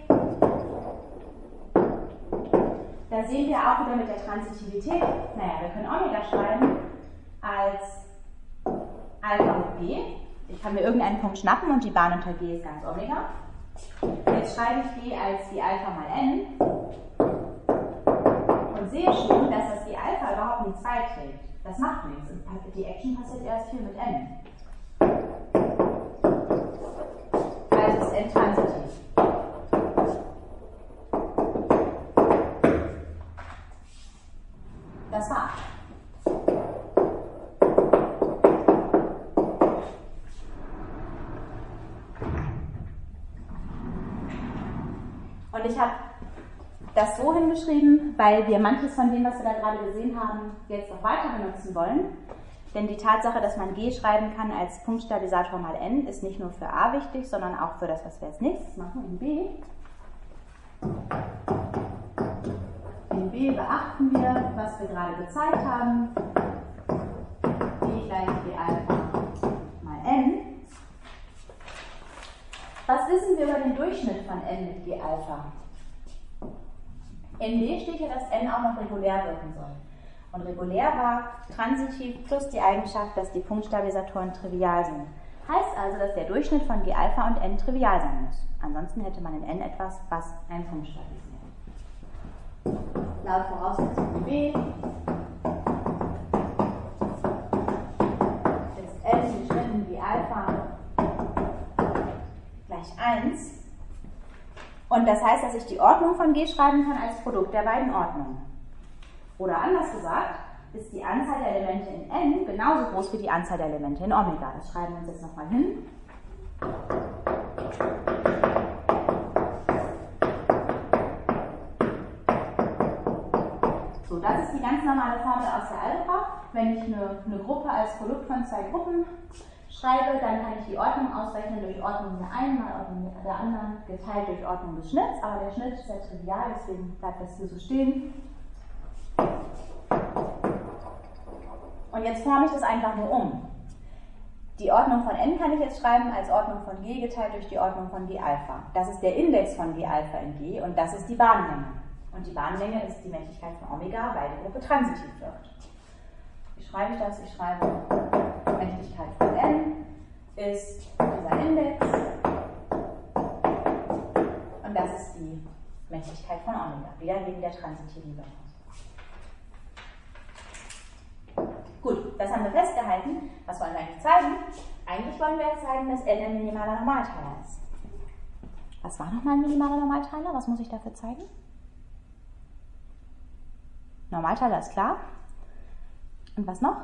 Da sehen wir auch wieder mit der Transitivität, naja, wir können Omega schreiben als Alpha hoch G. Ich kann mir irgendeinen Punkt schnappen und die Bahn unter G ist ganz Omega. Jetzt schreibe ich G als G Alpha mal n und sehe schon, dass das G Alpha überhaupt nichts beiträgt. Das macht nichts. Die Action passiert erst hier mit n. Also ist n transitiv. Das war's. Und ich habe das so hingeschrieben, weil wir manches von dem, was wir da gerade gesehen haben, jetzt noch weiter benutzen wollen. Denn die Tatsache, dass man G schreiben kann als Punktstabilisator mal n, ist nicht nur für A wichtig, sondern auch für das, was wir als nächstes machen, in B. In B beachten wir, was wir gerade gezeigt haben. G gleich G Alpha mal n. Was wissen wir über den Durchschnitt von n mit G Alpha? In B steht ja, dass n auch noch regulär wirken soll. Und regulär war transitiv plus die Eigenschaft, dass die Punktstabilisatoren trivial sind. Heißt also, dass der Durchschnitt von G Alpha und n trivial sein muss. Ansonsten hätte man in n etwas, was einen Punkt stabilisiert. Laut Voraussetzung in B ist n geschnitten G Alpha gleich eins. Und das heißt, dass ich die Ordnung von G schreiben kann als Produkt der beiden Ordnungen. Oder anders gesagt, ist die Anzahl der Elemente in n genauso groß wie die Anzahl der Elemente in Omega. Das schreiben wir uns jetzt nochmal hin. So, das ist die ganz normale Formel aus der Algebra. Wenn ich eine, eine Gruppe als Produkt von zwei Gruppen schreibe, dann kann ich die Ordnung ausrechnen durch Ordnung der einen mal Ordnung der anderen, geteilt durch Ordnung des Schnitts. Aber der Schnitt ist sehr trivial, deswegen bleibt das hier so stehen. Und jetzt forme ich das einfach nur um. Die Ordnung von n kann ich jetzt schreiben als Ordnung von G geteilt durch die Ordnung von G Alpha. Das ist der Index von G Alpha in G und das ist die Bahnlänge. Und die Bahnlänge ist die Mächtigkeit von Omega, weil die Gruppe transitiv wirkt. Wie schreibe ich das? Ich schreibe, Mächtigkeit von n ist dieser Index und das ist die Mächtigkeit von Omega, wieder wegen der transitiven Wirkung. Gut, das haben wir festgehalten. Was wollen wir eigentlich zeigen? Eigentlich wollen wir jetzt zeigen, dass n ein minimaler Normalteiler ist. Was war nochmal ein minimaler Normalteiler? Was muss ich dafür zeigen? Normalteiler ist klar. Und was noch?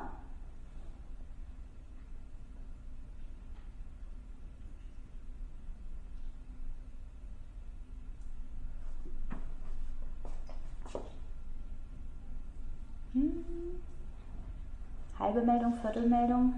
Hm. Halbe Meldung, Viertelmeldung.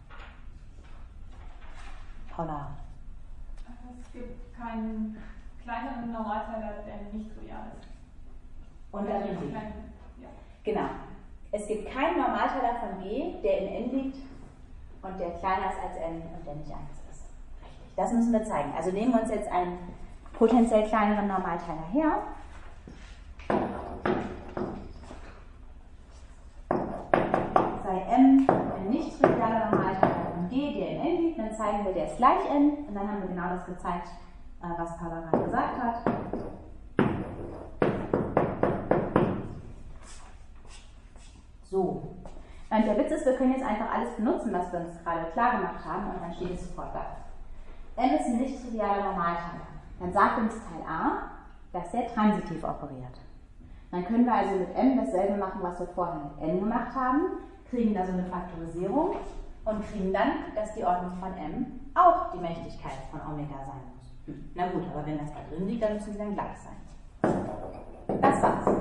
Paula. Es gibt keinen kleineren Normalteiler, der nicht trivial ist. Und dann in G. Ja. Genau. Es gibt keinen Normalteiler von G, der in n liegt und der kleiner ist als n und der nicht eins ist. Richtig. Das müssen wir zeigen. Also nehmen wir uns jetzt einen potenziell kleineren Normalteiler her. Sei m ein nicht trivialer Normalteiler von G, der in n liegt, dann zeigen wir, der ist gleich n und dann haben wir genau das gezeigt, was Paula gerade gesagt hat. So. Und der Witz ist, wir können jetzt einfach alles benutzen, was wir uns gerade klar gemacht haben, und dann steht es sofort da. M ist ein nicht trivialer Normalteiler. Dann sagt uns Teil A, dass er transitiv operiert. Dann können wir also mit M dasselbe machen, was wir vorher mit N gemacht haben, kriegen da so eine Faktorisierung und kriegen dann, dass die Ordnung von M auch die Mächtigkeit von Omega sein muss. Hm. Na gut, aber wenn das da drin liegt, dann müssen sie dann gleich sein. Das war's.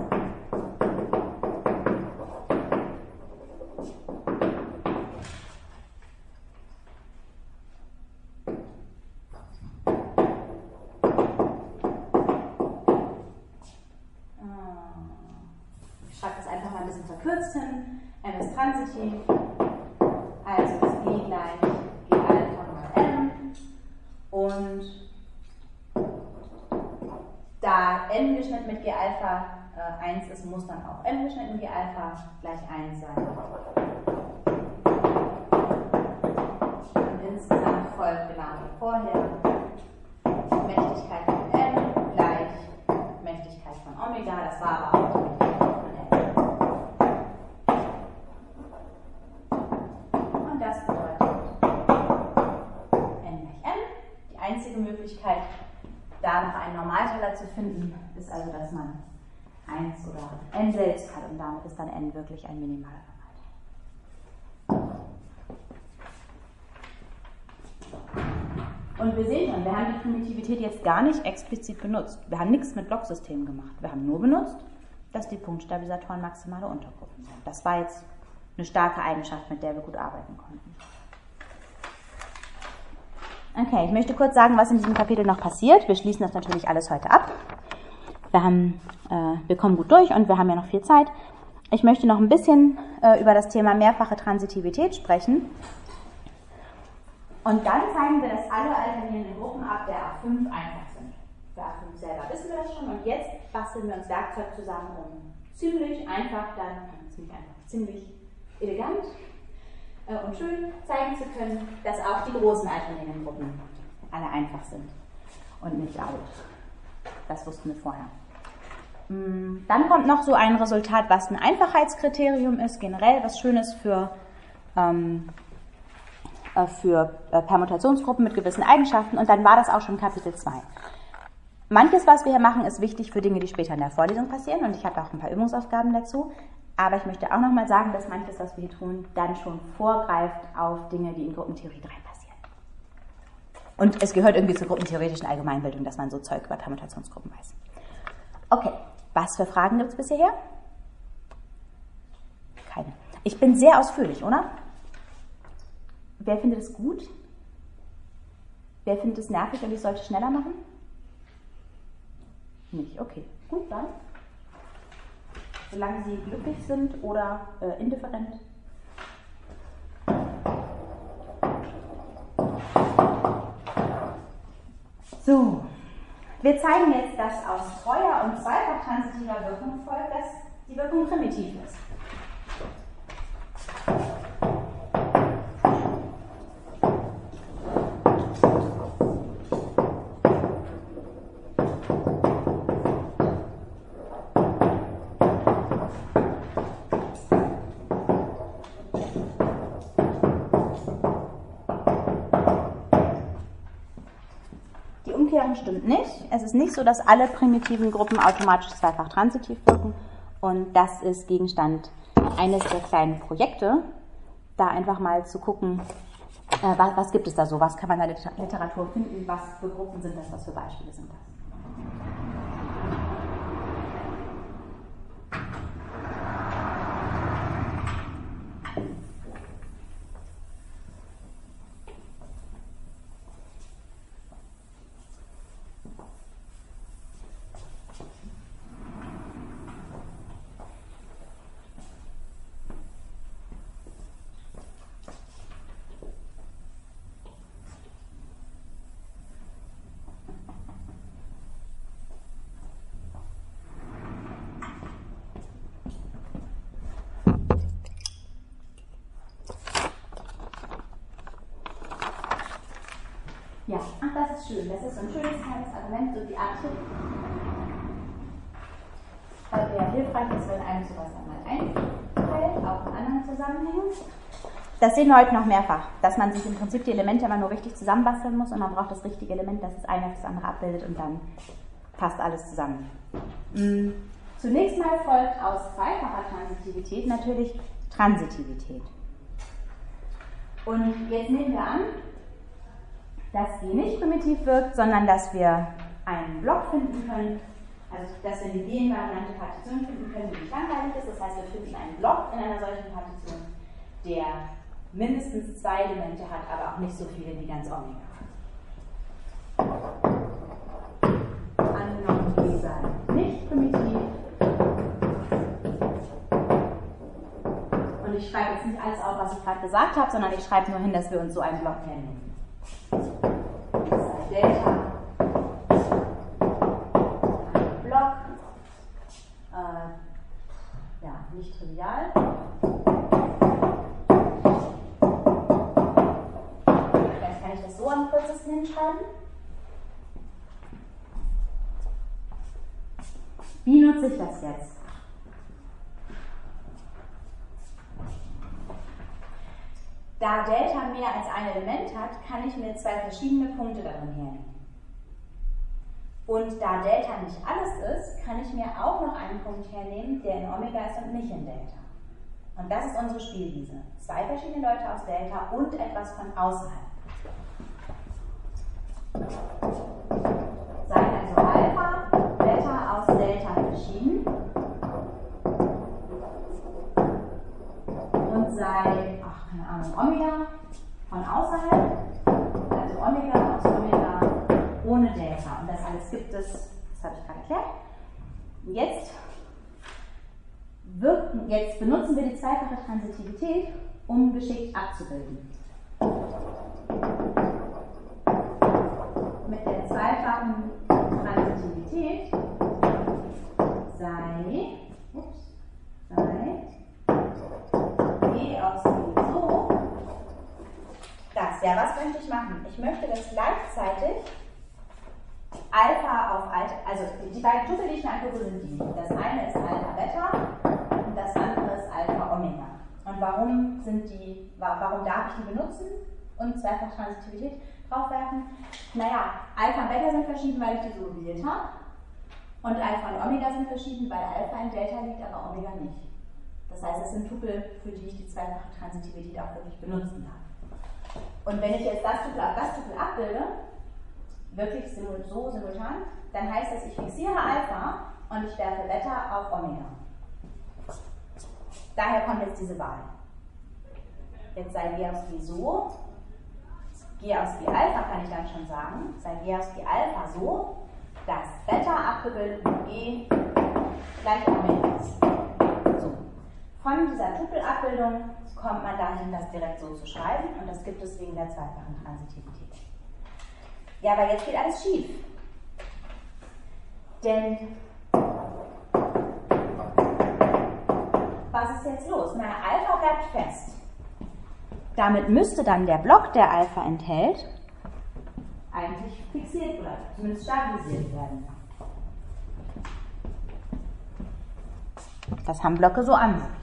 Ich schreibe das einfach mal ein bisschen verkürzt hin. M ist transitiv, also ist G gleich G Alpha mal M. Und da N geschnitten mit G Alpha äh, eins ist, muss dann auch M geschnitten mit G Alpha gleich eins sein. Und insgesamt folgt genau wie vorher Mächtigkeit von M gleich Mächtigkeit von Omega. Das war aber auch die Mächtigkeit von M. Und das bedeutet N gleich M. Die einzige Möglichkeit, da noch einen Normalteiler zu finden, ist also, dass man eins oder N selbst hat, und damit ist dann N wirklich ein minimaler Normalteiler. Und wir sehen schon, wir haben die Primitivität jetzt gar nicht explizit benutzt. Wir haben nichts mit Blocksystemen gemacht. Wir haben nur benutzt, dass die Punktstabilisatoren maximale Untergruppen sind. Das war jetzt eine starke Eigenschaft, mit der wir gut arbeiten konnten. Okay, ich möchte kurz sagen, was in diesem Kapitel noch passiert. Wir schließen das natürlich alles heute ab. Wir, haben, äh, wir kommen gut durch und wir haben ja noch viel Zeit. Ich möchte noch ein bisschen äh, über das Thema mehrfache Transitivität sprechen. Und dann zeigen wir, dass alle alternierenden Gruppen ab der A fünf einfach sind. Für A fünf selber wissen wir das schon, und jetzt basteln wir uns Werkzeug zusammen, um ziemlich einfach, dann ziemlich einfach, ziemlich elegant äh, und schön zeigen zu können, dass auch die großen alternierenden Gruppen alle einfach sind und nicht out. Das wussten wir vorher. Dann kommt noch so ein Resultat, was ein Einfachheitskriterium ist, generell was Schönes für ähm, für Permutationsgruppen mit gewissen Eigenschaften, und dann war das auch schon Kapitel zwei. Manches, was wir hier machen, ist wichtig für Dinge, die später in der Vorlesung passieren, und ich habe auch ein paar Übungsaufgaben dazu, aber ich möchte auch nochmal sagen, dass manches, was wir hier tun, dann schon vorgreift auf Dinge, die in Gruppentheorie drei passieren. Und es gehört irgendwie zur gruppentheoretischen Allgemeinbildung, dass man so Zeug über Permutationsgruppen weiß. Okay, was für Fragen gibt es bis hierher? Keine. Ich bin sehr ausführlich, oder? Wer findet es gut? Wer findet es nervig und ich sollte schneller machen? Nicht, okay. Gut, dann. Solange Sie glücklich sind oder äh, indifferent. So, wir zeigen jetzt, dass aus treuer und zweifach transitiver Wirkung folgt, dass die Wirkung primitiv ist. Stimmt nicht. Es ist nicht so, dass alle primitiven Gruppen automatisch zweifach transitiv wirken, und das ist Gegenstand eines der kleinen Projekte, da einfach mal zu gucken, äh, was, was gibt es da so, was kann man in der Literatur finden, was für Gruppen sind das, was für Beispiele sind das. Ja, ach, das ist schön. Das ist so ein schönes kleines Argument, so die Art, weil der hilfreich ist, wenn einem sowas einmal einfällt. auch in anderen Zusammenhängen. Das sehen wir heute noch mehrfach, dass man sich im Prinzip die Elemente immer nur richtig zusammenbasteln muss und man braucht das richtige Element, das das eine auf das andere abbildet und dann passt alles zusammen. Mhm. Zunächst mal folgt aus zweifacher Transitivität natürlich Transitivität. Und jetzt nehmen wir an, dass G nicht primitiv wirkt, sondern dass wir einen Block finden können, also dass wir eine G-invariante Partition finden können, die nicht langweilig ist. Das heißt, wir finden einen Block in einer solchen Partition, der mindestens zwei Elemente hat, aber auch nicht so viele wie ganz Omega. Angenommen, G sei nicht primitiv. Und ich schreibe jetzt nicht alles auf, was ich gerade gesagt habe, sondern ich schreibe nur hin, dass wir uns so einen Block kennen. Das sei Delta, ein Block, äh, ja, nicht trivial. Vielleicht kann ich das so am kürzesten hinschreiben. Wie nutze ich das jetzt? Da Delta mehr als ein Element hat, kann ich mir zwei verschiedene Punkte darin hernehmen. Und da Delta nicht alles ist, kann ich mir auch noch einen Punkt hernehmen, der in Omega ist und nicht in Delta. Und das ist unsere Spielwiese. Zwei verschiedene Leute aus Delta und etwas von außerhalb. Sei also Alpha, Beta aus Delta verschieden. Und sei, ach, keine Ahnung, Omega von außerhalb, also Omega aus Omega ohne Delta. Und das alles gibt es, das habe ich gerade erklärt. Und jetzt, wirken, jetzt benutzen wir die zweifache Transitivität, um geschickt abzubilden. Mit der zweifachen Transitivität sei, ups, sei G aus G so, das. Ja, was möchte ich machen? Ich möchte das gleichzeitig Alpha auf Alpha, also die beiden Tupel, die ich mir angucke, sind die. Das eine ist Alpha Beta und das andere ist Alpha Omega. Und warum sind die, warum darf ich die benutzen und zweifach Transitivität draufwerfen? Naja, Alpha und Beta sind verschieden, weil ich die so gewählt habe. Und Alpha und Omega sind verschieden, weil Alpha in Delta liegt, aber Omega nicht. Das heißt, es sind Tupel, für die ich die zweifache Transitivität auch wirklich benutzen darf. Und wenn ich jetzt das Tupel auf das Tupel abbilde, wirklich so simultan, dann heißt das, ich fixiere Alpha und ich werfe Beta auf Omega. Daher kommt jetzt diese Wahl. Jetzt sei G aus G so, G aus G Alpha kann ich dann schon sagen, sei G aus G Alpha so, dass Beta abgebildet mit G gleich Omega ist. So. Von dieser Tupelabbildung kommt man dahin, das direkt so zu schreiben und das gibt es wegen der zweifachen Transitivität. Ja, aber jetzt geht alles schief. Denn was ist jetzt los? Na, Alpha bleibt fest. Damit müsste dann der Block, der Alpha enthält, eigentlich fixiert oder zumindest stabilisiert werden. Das haben Blöcke so an sich.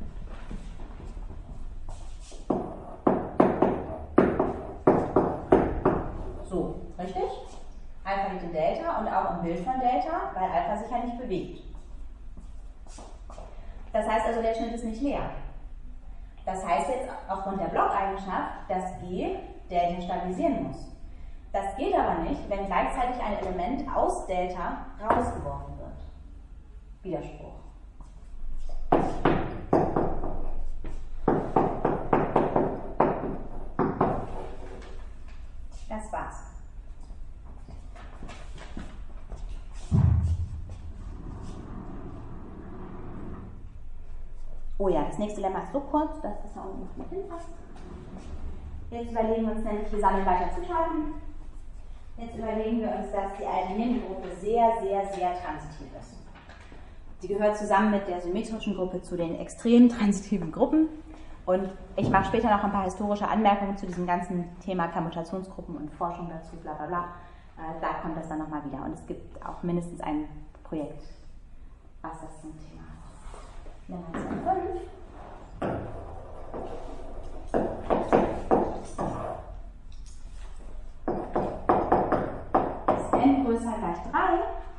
So, richtig? Alpha liegt in Delta und auch im Bild von Delta, weil Alpha sich ja nicht bewegt. Das heißt also, der Schnitt ist nicht leer. Das heißt jetzt aufgrund der Blockeigenschaft, dass G Delta stabilisieren muss. Das geht aber nicht, wenn gleichzeitig ein Element aus Delta rausgeworfen wird. Widerspruch. Das war's. Oh ja, das nächste Lemma ist so kurz, dass das da unten noch mit hinpasst. Jetzt überlegen wir uns nämlich, wir sammeln weiter zuschalten. Jetzt überlegen wir uns, dass die alternierende Gruppe sehr, sehr, sehr transitiv ist. Die gehört zusammen mit der symmetrischen Gruppe zu den extrem transitiven Gruppen. Und ich mache später noch ein paar historische Anmerkungen zu diesem ganzen Thema Permutationsgruppen und Forschung dazu, bla bla bla. Da kommt das dann nochmal wieder. Und es gibt auch mindestens ein Projekt, was das zum Thema hat. Lemma zwei Punkt fünf.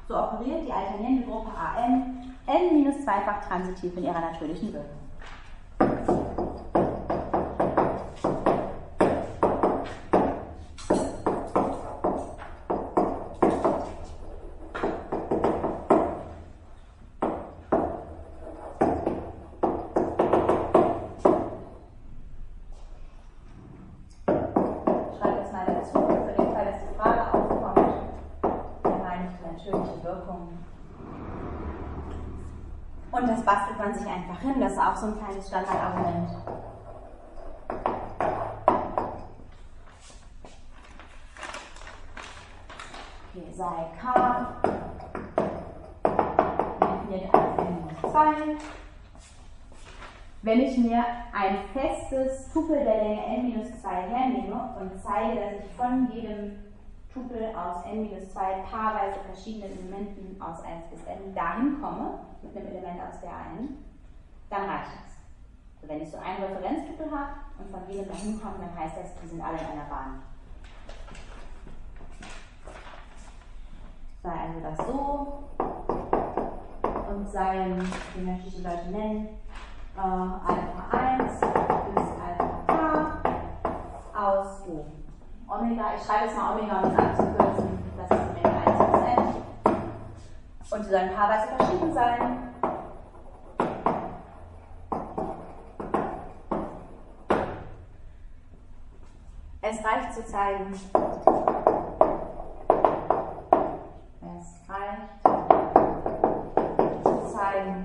so operiert die alternierende Gruppe A N n minus zweifach transitiv in ihrer natürlichen Wirkung. Und das bastelt man sich einfach hin, das ist auch so ein kleines Standardargument. Okay, sei K definiert als n minus zwei. Wenn ich mir ein festes Tupel der Länge n minus zwei hernehme und zeige, dass ich von jedem Tupel aus n minus zwei paarweise verschiedenen Elementen aus eins bis n dahin komme, mit einem Element aus der A N, dann reicht das. Also wenn ich so einen Referenztupel habe und von jedem dahin komme, dann heißt das, die sind alle in einer Bahn. Sei also das so und seien, wie möchte ich die Leute nennen, äh, Alpha eins bis Alpha k aus O. Omega, ich schreibe jetzt mal Omega, um es abzukürzen, das ist die Menge eins bis n. Und sie sollen paarweise verschieden sein. Es reicht zu zeigen, es reicht zu zeigen,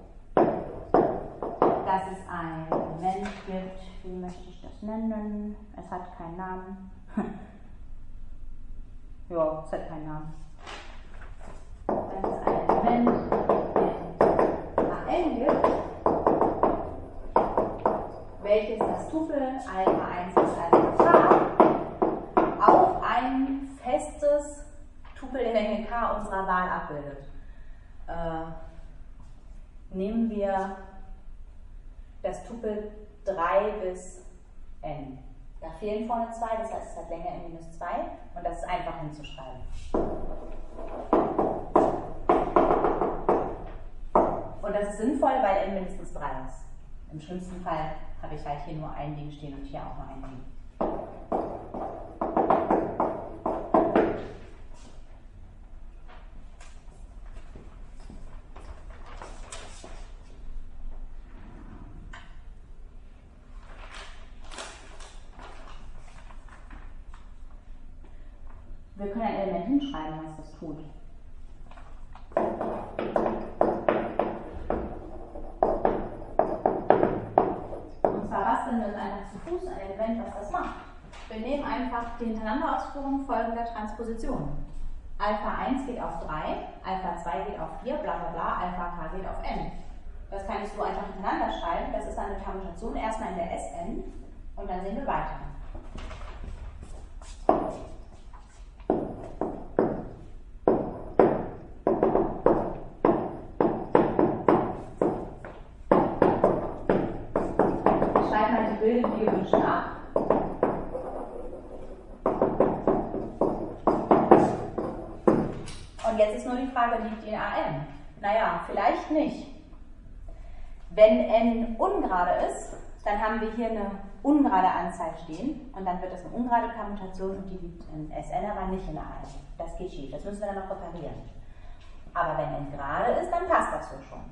dass es ein Element gibt, wie möchte ich das nennen? Es hat keinen Namen. Ja, es hat keinen Namen. Wenn es ein Element in A N gibt, welches das Tupel Alpha eins bis Alpha k auf ein festes Tupel der Länge k unserer Wahl abbildet. Äh, nehmen wir das Tupel drei bis n. Da fehlen vorne zwei, das heißt, es hat Länge n minus zwei und das ist einfach hinzuschreiben. Und das ist sinnvoll, weil n mindestens drei ist. Im schlimmsten Fall habe ich halt hier nur ein Ding stehen und hier auch nur ein Ding. Wir können ein Element hinschreiben, was das tut. Und zwar basteln wir uns einfach zu Fuß ein Element, was das macht. Wir nehmen einfach die Hintereinanderausführung folgender Transposition. Alpha eins geht auf drei, Alpha zwei geht auf vier, bla bla bla, Alpha k geht auf n. Das kann ich so einfach hintereinander schreiben. Das ist eine Permutation erstmal in der S n und dann sehen wir weiter. Bilden wir gewünscht ab. Und jetzt ist nur die Frage, liegt die in A N? Naja, vielleicht nicht. Wenn n ungerade ist, dann haben wir hier eine ungerade Anzahl stehen und dann wird das eine ungerade Permutation und die liegt in S n, aber nicht in A N. Das geht schief, das müssen wir dann noch reparieren. Aber wenn n gerade ist, dann passt das so schon.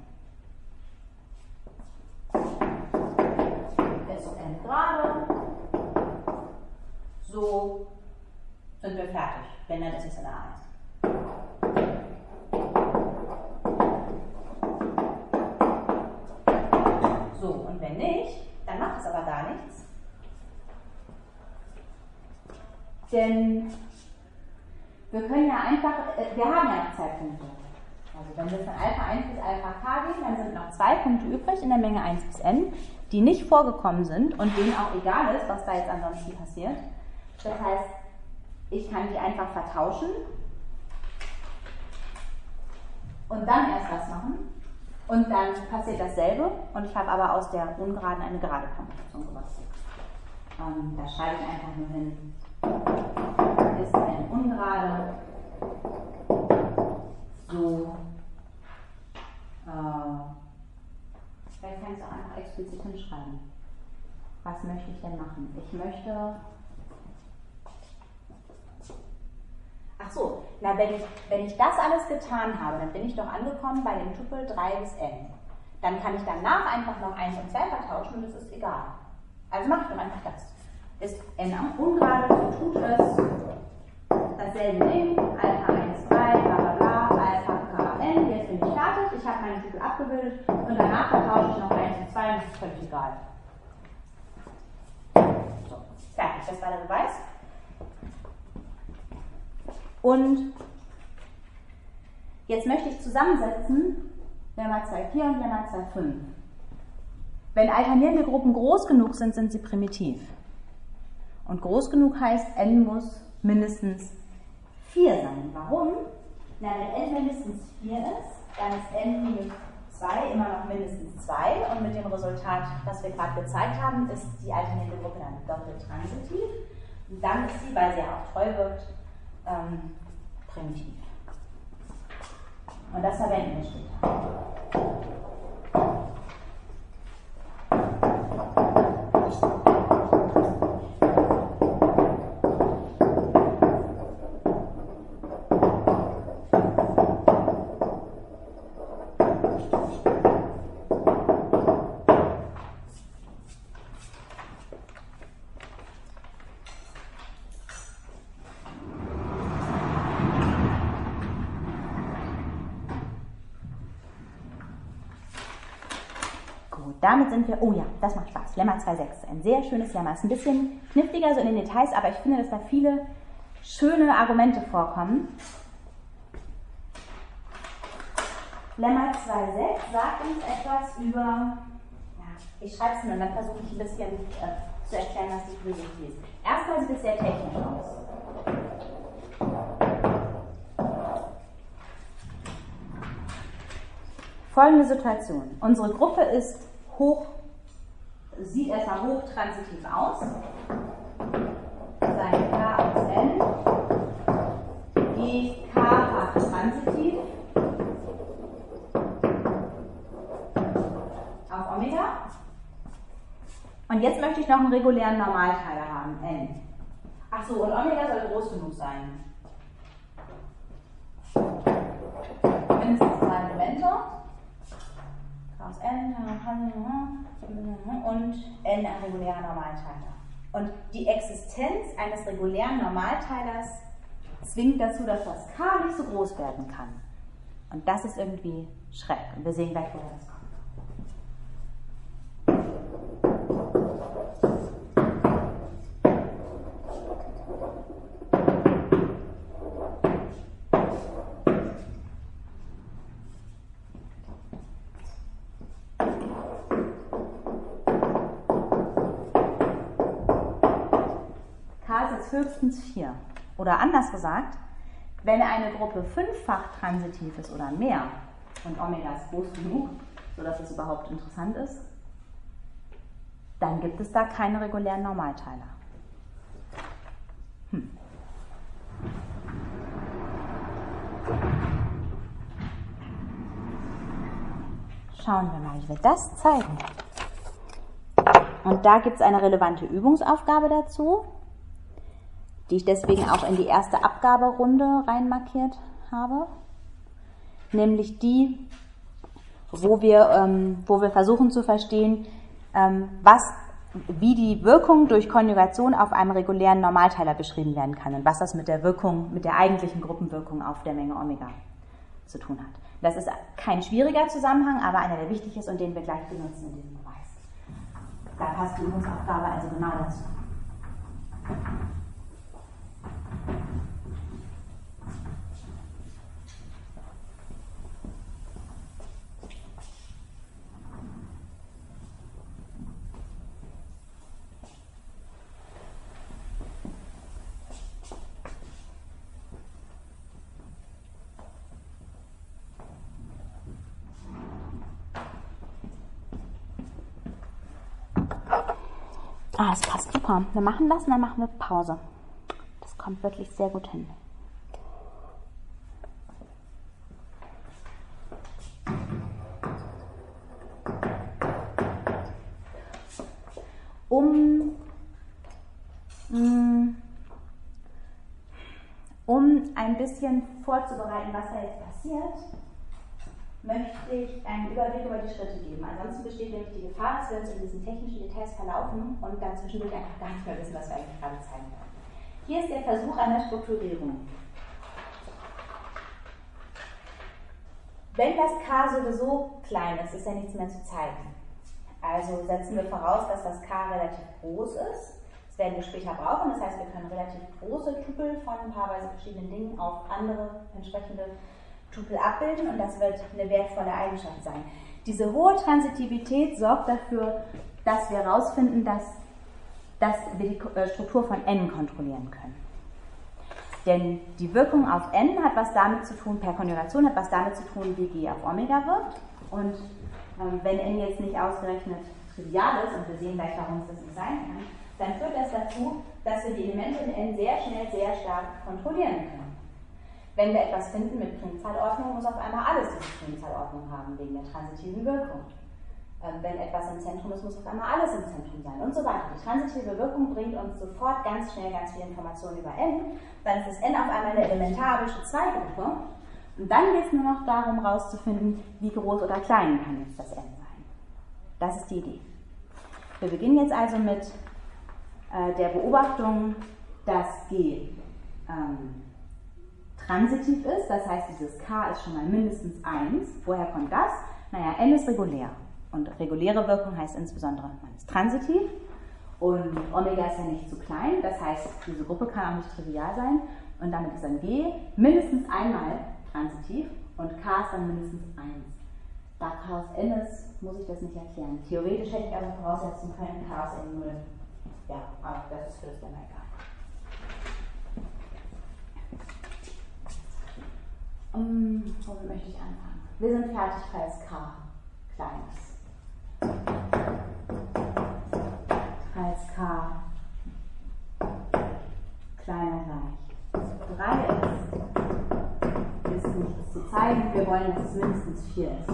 Ist n gerade, so sind wir fertig, wenn dann ist es in A eins. So, und wenn nicht, dann macht es aber gar nichts. Denn wir können ja einfach, wir haben ja noch zwei Punkte. Also wenn wir von Alpha eins bis Alpha k gehen, dann sind noch zwei Punkte übrig in der Menge eins bis n, die nicht vorgekommen sind und denen auch egal ist, was da jetzt ansonsten passiert. Das heißt, ich kann die einfach vertauschen und dann erst was machen und dann passiert dasselbe und ich habe aber aus der ungeraden eine gerade Permutation gemacht. Ähm, da schreibe ich einfach nur hin, ist n ungerade so, äh, vielleicht kannst du auch einfach explizit hinschreiben. Was möchte ich denn machen? Ich möchte, ach so, na wenn ich, wenn ich das alles getan habe, dann bin ich doch angekommen bei dem Tupel drei bis n. Dann kann ich danach einfach noch eins und zwei vertauschen und das ist egal. Also mache ich doch einfach das. Ist n ungerade, so tut es dasselbe Ding, Alpha eins, zwei, bla bla bla, Alpha K n, jetzt bin ich fertig, ich habe meinen Tupel abgebildet und danach vertausche ich noch eins und zwei und das ist völlig egal. So, fertig, das war der Beweis. Und jetzt möchte ich zusammensetzen Lemma zwei Komma vier und Lemma zwei Komma fünf. Wenn alternierende Gruppen groß genug sind, sind sie primitiv. Und groß genug heißt, n muss mindestens vier sein. Warum? Na, wenn n mindestens vier ist, dann ist n minus zwei immer noch mindestens zwei und mit dem Resultat, das wir gerade gezeigt haben, ist die alternierende Gruppe dann doppelt transitiv. Und dann ist sie, weil sie ja auch treu wirkt, ähm, primitiv. Und das verwenden wir später. Damit sind wir, oh ja, das macht Spaß, Lemma zwei Komma sechs, ein sehr schönes Lemma. Ist ein bisschen kniffliger so in den Details, aber ich finde, dass da viele schöne Argumente vorkommen. Lemma zwei Komma sechs sagt uns etwas über, ja, ich schreibe es nur und dann versuche ich ein bisschen äh, zu erklären, was die Philosophie ist. Erstmal sieht es sehr technisch aus. Folgende Situation. Unsere Gruppe ist hoch, sieht erstmal hochtransitiv aus. Sein K aus n. Die K-fach transitiv auf Omega. Und jetzt möchte ich noch einen regulären Normalteiler haben, n. Achso, und Omega soll groß genug sein. Mindestens zwei Elemente. Aus n und n ein regulärer Normalteiler. Und die Existenz eines regulären Normalteilers zwingt dazu, dass das K nicht so groß werden kann. Und das ist irgendwie schräg. Und wir sehen gleich, woher das kommt. Höchstens vier. Oder anders gesagt, wenn eine Gruppe fünffach transitiv ist oder mehr und Omega ist groß genug, sodass es überhaupt interessant ist, dann gibt es da keine regulären Normalteiler. Hm. Schauen wir mal, wie wir das zeigen. Und da gibt es eine relevante Übungsaufgabe dazu, die ich deswegen auch in die erste Abgaberunde reinmarkiert habe, nämlich die, wo wir, ähm, wo wir versuchen zu verstehen, ähm, was, wie die Wirkung durch Konjugation auf einem regulären Normalteiler beschrieben werden kann und was das mit der Wirkung, mit der eigentlichen Gruppenwirkung auf der Menge Omega zu tun hat. Das ist kein schwieriger Zusammenhang, aber einer, der wichtig ist und den wir gleich benutzen in diesem Beweis. Da passt die Übungsaufgabe also genau dazu. Ah, es passt super. Wir machen das und dann machen wir Pause. Das kommt wirklich sehr gut hin. um, mh, um ein bisschen vorzubereiten, was da jetzt passiert, möchte ich einen Überblick über die Schritte geben. Ansonsten besteht nämlich die Gefahr, dass wir uns in diesen technischen Details verlaufen und dann zwischendurch einfach gar nicht mehr wissen, was wir eigentlich gerade zeigen wollen. Hier ist der Versuch einer Strukturierung. Wenn das K sowieso klein ist, ist ja nichts mehr zu zeigen. Also setzen wir voraus, dass das K relativ groß ist. Das werden wir später brauchen, das heißt, wir können relativ große Tupel von paarweise verschiedenen Dingen auf andere entsprechende Tupel abbilden und das wird eine wertvolle Eigenschaft sein. Diese hohe Transitivität sorgt dafür, dass wir herausfinden, dass, dass wir die Struktur von N kontrollieren können. Denn die Wirkung auf N hat was damit zu tun, per Konjugation hat was damit zu tun, wie G auf Omega wirkt. Und ähm, wenn N jetzt nicht ausgerechnet trivial ist, und wir sehen gleich, warum es das nicht sein kann, dann führt das dazu, dass wir die Elemente in N sehr schnell, sehr stark kontrollieren können. Wenn wir etwas finden mit Primzahlordnung, muss auf einmal alles diese Primzahlordnung haben, wegen der transitiven Wirkung. Ähm, wenn etwas im Zentrum ist, muss auf einmal alles im Zentrum sein und so weiter. Die transitive Wirkung bringt uns sofort ganz schnell ganz viel Informationen über N. Dann ist das N auf einmal eine elementarische Zweigruppe. Und dann geht es nur noch darum, herauszufinden, wie groß oder klein kann jetzt das N sein. Das ist die Idee. Wir beginnen jetzt also mit äh, der Beobachtung, dass G ähm, transitiv ist, das heißt, dieses K ist schon mal mindestens eins. Woher kommt das? Naja, N ist regulär. Und reguläre Wirkung heißt insbesondere, man ist transitiv. Und Omega ist ja nicht zu klein, das heißt, diese Gruppe kann auch nicht trivial sein. Und damit ist dann G mindestens einmal transitiv und K ist dann mindestens eins. Da K aus N ist, muss ich das nicht erklären. Theoretisch hätte ich also voraussetzen können, K aus N null. Ja, aber das ist für das Lemma egal. Um, womit möchte ich anfangen? Wir sind fertig, falls K klein ist. Falls K kleiner gleich drei ist, ist nichts zu zeigen. Wir wollen, dass es mindestens vier ist.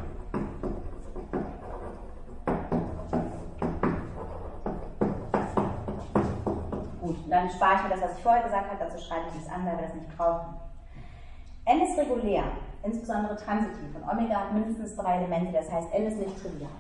Gut, dann spare ich mir das, was ich vorher gesagt habe, dazu schreibe ich nichts an, weil wir das nicht brauchen. N ist regulär, insbesondere transitiv, und Omega hat mindestens drei Elemente, das heißt, N ist nicht trivial.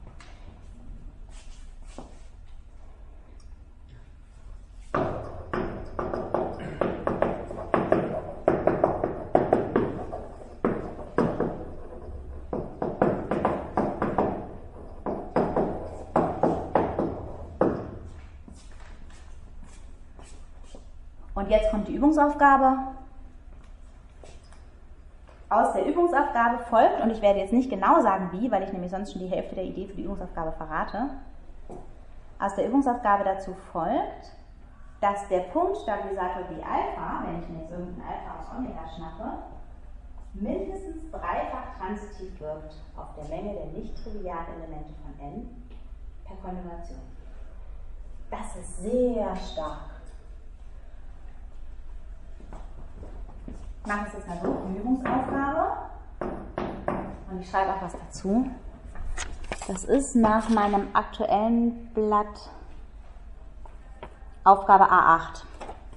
Und jetzt kommt die Übungsaufgabe. Aus der Übungsaufgabe folgt, und ich werde jetzt nicht genau sagen wie, weil ich nämlich sonst schon die Hälfte der Idee für die Übungsaufgabe verrate. Aus der Übungsaufgabe dazu folgt, dass der Punktstabilisator G Alpha, wenn ich mir jetzt irgendein Alpha aus Omega schnappe, mindestens dreifach transitiv wirkt auf der Menge der nicht trivialen Elemente von N per Konjugation. Das ist sehr stark. Ich mache es jetzt mal so, Übungsaufgabe. Und ich schreibe auch was dazu. Das ist nach meinem aktuellen Blatt Aufgabe A acht.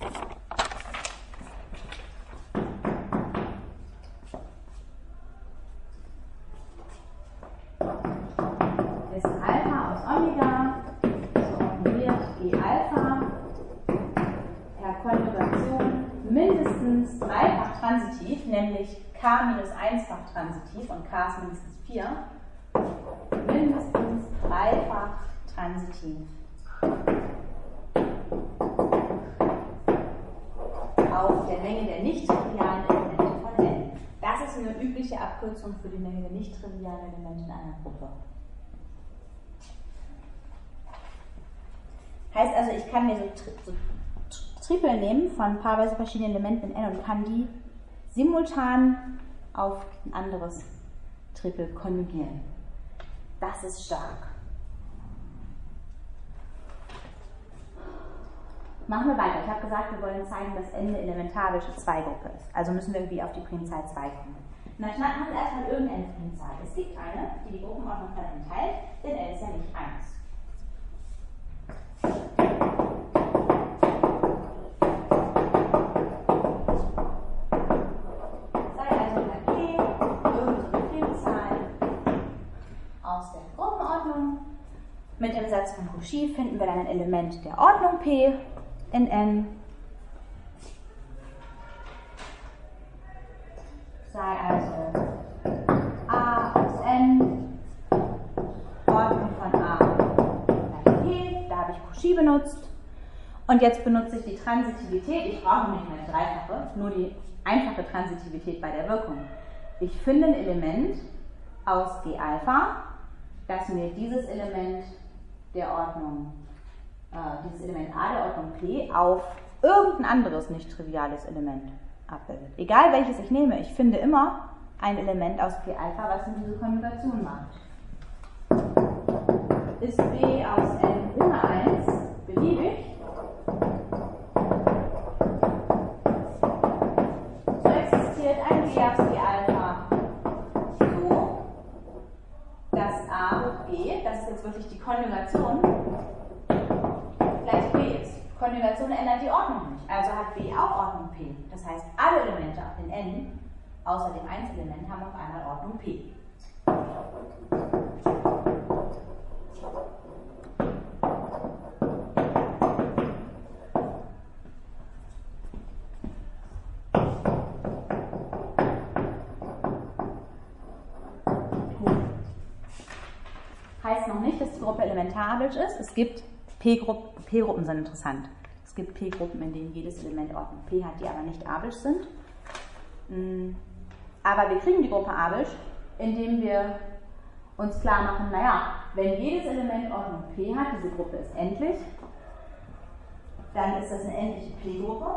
Ist Alpha aus Omega, so ordiniert G Alpha per Konjugation mindestens dreifach transitiv, nämlich K minus eins-fach transitiv und K ist mindestens vier, mindestens dreifach transitiv auf der Menge der nicht trivialen Elemente von N. Das ist eine übliche Abkürzung für die Menge der nicht trivialen Elemente in einer Gruppe. Heißt also, ich kann mir so, so Tripel nehmen von paarweise verschiedenen Elementen in N und kann die simultan auf ein anderes Tripel konjugieren. Das ist stark. Machen wir weiter. Ich habe gesagt, wir wollen zeigen, dass N eine elementarische Zweigruppe ist. Also müssen wir irgendwie auf die Primzahl zwei kommen. Na, schnappen wir erstmal irgendeine Primzahl. Es gibt eine, die die Gruppenordnung dann enthält, denn N ist ja nicht eins. aus der Gruppenordnung. Mit dem Satz von Cauchy finden wir dann ein Element der Ordnung P in N. Sei also A aus N, Ordnung von A gleich P, da habe ich Cauchy benutzt. Und jetzt benutze ich die Transitivität, ich brauche nicht mehr die dreifache, nur die einfache Transitivität bei der Wirkung. Ich finde ein Element aus G Alpha, das mir dieses Element der Ordnung, äh, dieses Element A der Ordnung P auf irgendein anderes nicht triviales Element abbildet. Egal welches ich nehme, ich finde immer ein Element aus P Alpha, was mir diese Konjugation macht. Ist B aus N ohne eins beliebig, so existiert ein B aus P Alpha so, dass A hoch B, das ist jetzt wirklich die Konjugation, gleich B ist. Konjugation ändert die Ordnung nicht, also hat B auch Ordnung P. Das heißt, alle Elemente in N, außer dem Einzelement, haben auf einmal Ordnung P. Heißt noch nicht, dass die Gruppe elementarisch ist. Es gibt P-Gruppen, P-Gruppen sind interessant. Es gibt P-Gruppen, in denen jedes Element Ordnung P hat, die aber nicht abisch sind. Aber wir kriegen die Gruppe abisch, indem wir uns klar machen, naja, wenn jedes Element Ordnung P hat, diese Gruppe ist endlich, dann ist das eine endliche P-Gruppe.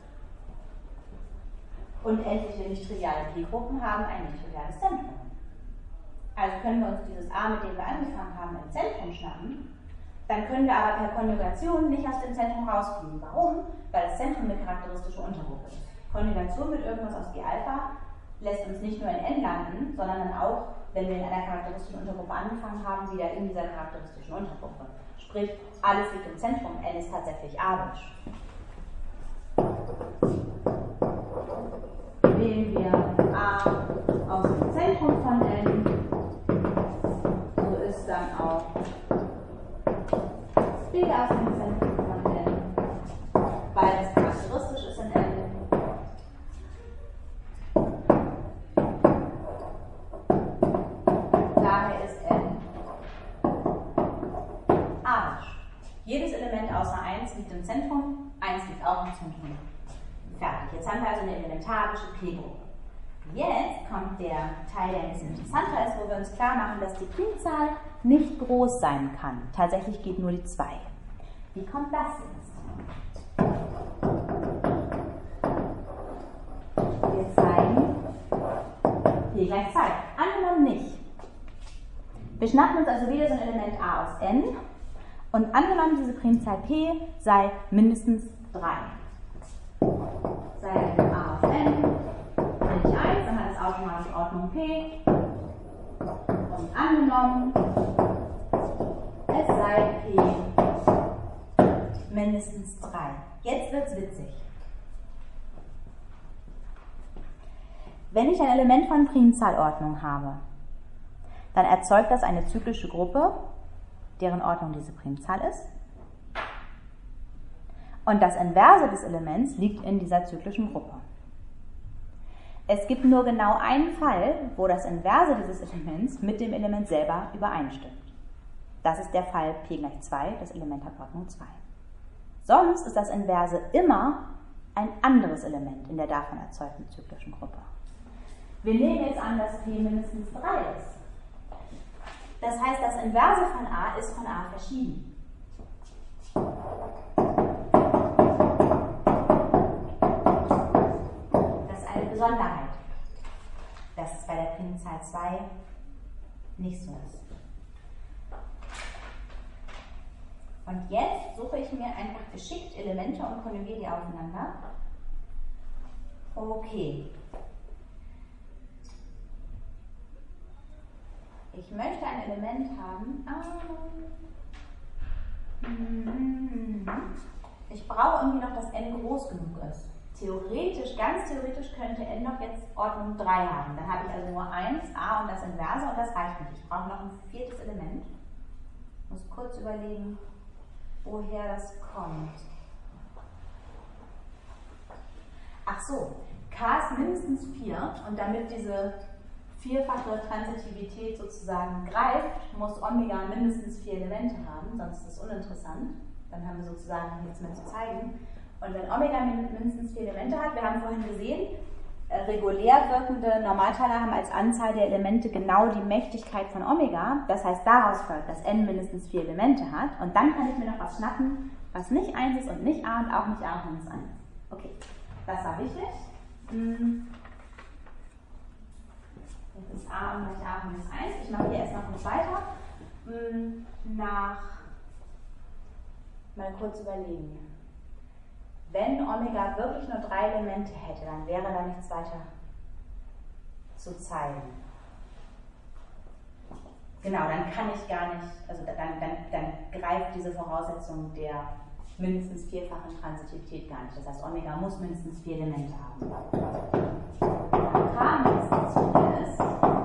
Und endliche nicht-triviale P-Gruppen haben ein nicht-triviales Zentrum. Also können wir uns dieses A, mit dem wir angefangen haben, im Zentrum schnappen. Dann können wir aber per Konjugation nicht aus dem Zentrum rausfliegen. Warum? Weil das Zentrum eine charakteristische Untergruppe ist. Konjugation mit irgendwas aus G Alpha lässt uns nicht nur in N landen, sondern dann auch, wenn wir in einer charakteristischen Untergruppe angefangen haben, wieder in dieser charakteristischen Untergruppe. Sprich, alles liegt im Zentrum, N ist tatsächlich abisch. Wählen wir A aus dem Zentrum von N, so ist dann auch B aus dem Zentrum von N, weil es charakteristisch ist in N. Daher ist N abisch. Jedes Element außer eins liegt im Zentrum, eins liegt auch im Zentrum. Fertig. Jetzt haben wir also eine elementarische P-Gruppe. Jetzt kommt der Teil, der ein bisschen interessanter ist, wo wir uns klar machen, dass die Primzahl nicht groß sein kann. Tatsächlich geht nur die zwei. Wie kommt das jetzt? Wir zeigen P gleich zwei. Angenommen nicht. Wir schnappen uns also wieder so ein Element A aus N und angenommen diese Primzahl P sei mindestens drei. Sei ein A aus N, nicht eins, dann hat es automatisch Ordnung P. Und angenommen, es sei P mindestens drei. Jetzt wird es witzig. Wenn ich ein Element von Primzahlordnung habe, dann erzeugt das eine zyklische Gruppe, deren Ordnung diese Primzahl ist. Und das Inverse des Elements liegt in dieser zyklischen Gruppe. Es gibt nur genau einen Fall, wo das Inverse dieses Elements mit dem Element selber übereinstimmt. Das ist der Fall P gleich zwei, das Element hat Ordnung zwei. Sonst ist das Inverse immer ein anderes Element in der davon erzeugten zyklischen Gruppe. Wir nehmen jetzt an, dass P mindestens drei ist. Das heißt, das Inverse von A ist von A verschieden. Besonderheit, dass es bei der Primzahl zwei nicht so ist. Und jetzt suche ich mir einfach geschickt Elemente und konjugiere die aufeinander. Okay. Ich möchte ein Element haben. Ich brauche irgendwie noch, dass n groß genug ist. theoretisch, ganz theoretisch könnte n noch jetzt Ordnung drei haben. Dann habe ich also nur eins, a und das Inverse und das reicht nicht. Ich brauche noch ein viertes Element. Ich muss kurz überlegen, woher das kommt. Ach so, k ist mindestens vier und damit diese vierfache Transitivität sozusagen greift, muss Omega mindestens vier Elemente haben, sonst ist es uninteressant. Dann haben wir sozusagen nichts mehr zu zeigen. Und wenn Omega mindestens vier Elemente hat, wir haben vorhin gesehen, äh, regulär wirkende Normalteiler haben als Anzahl der Elemente genau die Mächtigkeit von Omega. Das heißt, daraus folgt, dass n mindestens vier Elemente hat. Und dann kann ich mir noch was schnappen, was nicht eins ist und nicht a und auch nicht a minus eins. Okay, das war wichtig. Hm. Jetzt ist a und nicht a minus eins. Ich mache hier erst noch nicht weiter. Hm. Nach, mal kurz überlegen. Wenn Omega wirklich nur drei Elemente hätte, dann wäre da nichts weiter zu zeigen. Genau, dann kann ich gar nicht, also dann, dann, dann greift diese Voraussetzung der mindestens vierfachen Transitivität gar nicht. Das heißt, Omega muss mindestens vier Elemente haben. Da K mindestens vier ist,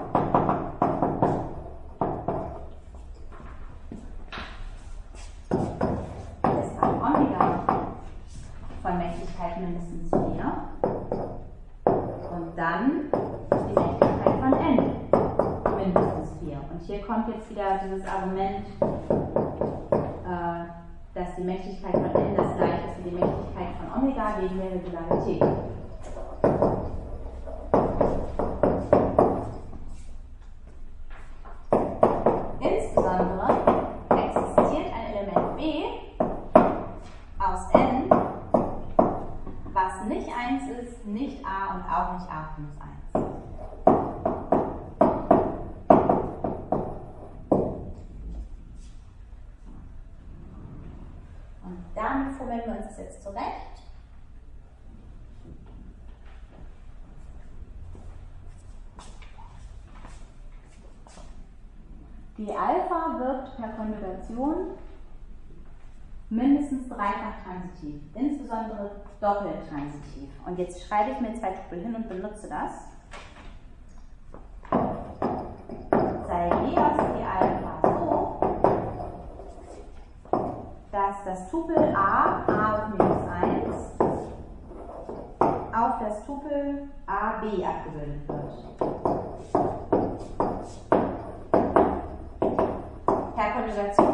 ist dann Omega von Mächtigkeit mindestens vier und dann die Mächtigkeit von n mindestens vier. Und hier kommt jetzt wieder dieses Argument, äh, dass die Mächtigkeit von n das gleiche ist wie die Mächtigkeit von Omega wegen der Regularität. Insbesondere existiert ein Element b aus n, was nicht eins ist, nicht a und auch nicht a minus eins. Und dann fummeln wir uns das jetzt zurecht. Die Alpha wirkt per Konjugation mindestens dreifach transitiv, insbesondere doppelt transitiv. Und jetzt schreibe ich mir zwei Tupel hin und benutze das. Sei jeweils die Alpha so, dass das Tupel a, a auf minus eins, auf das Tupel a, b abgebildet wird. Per Konjugation.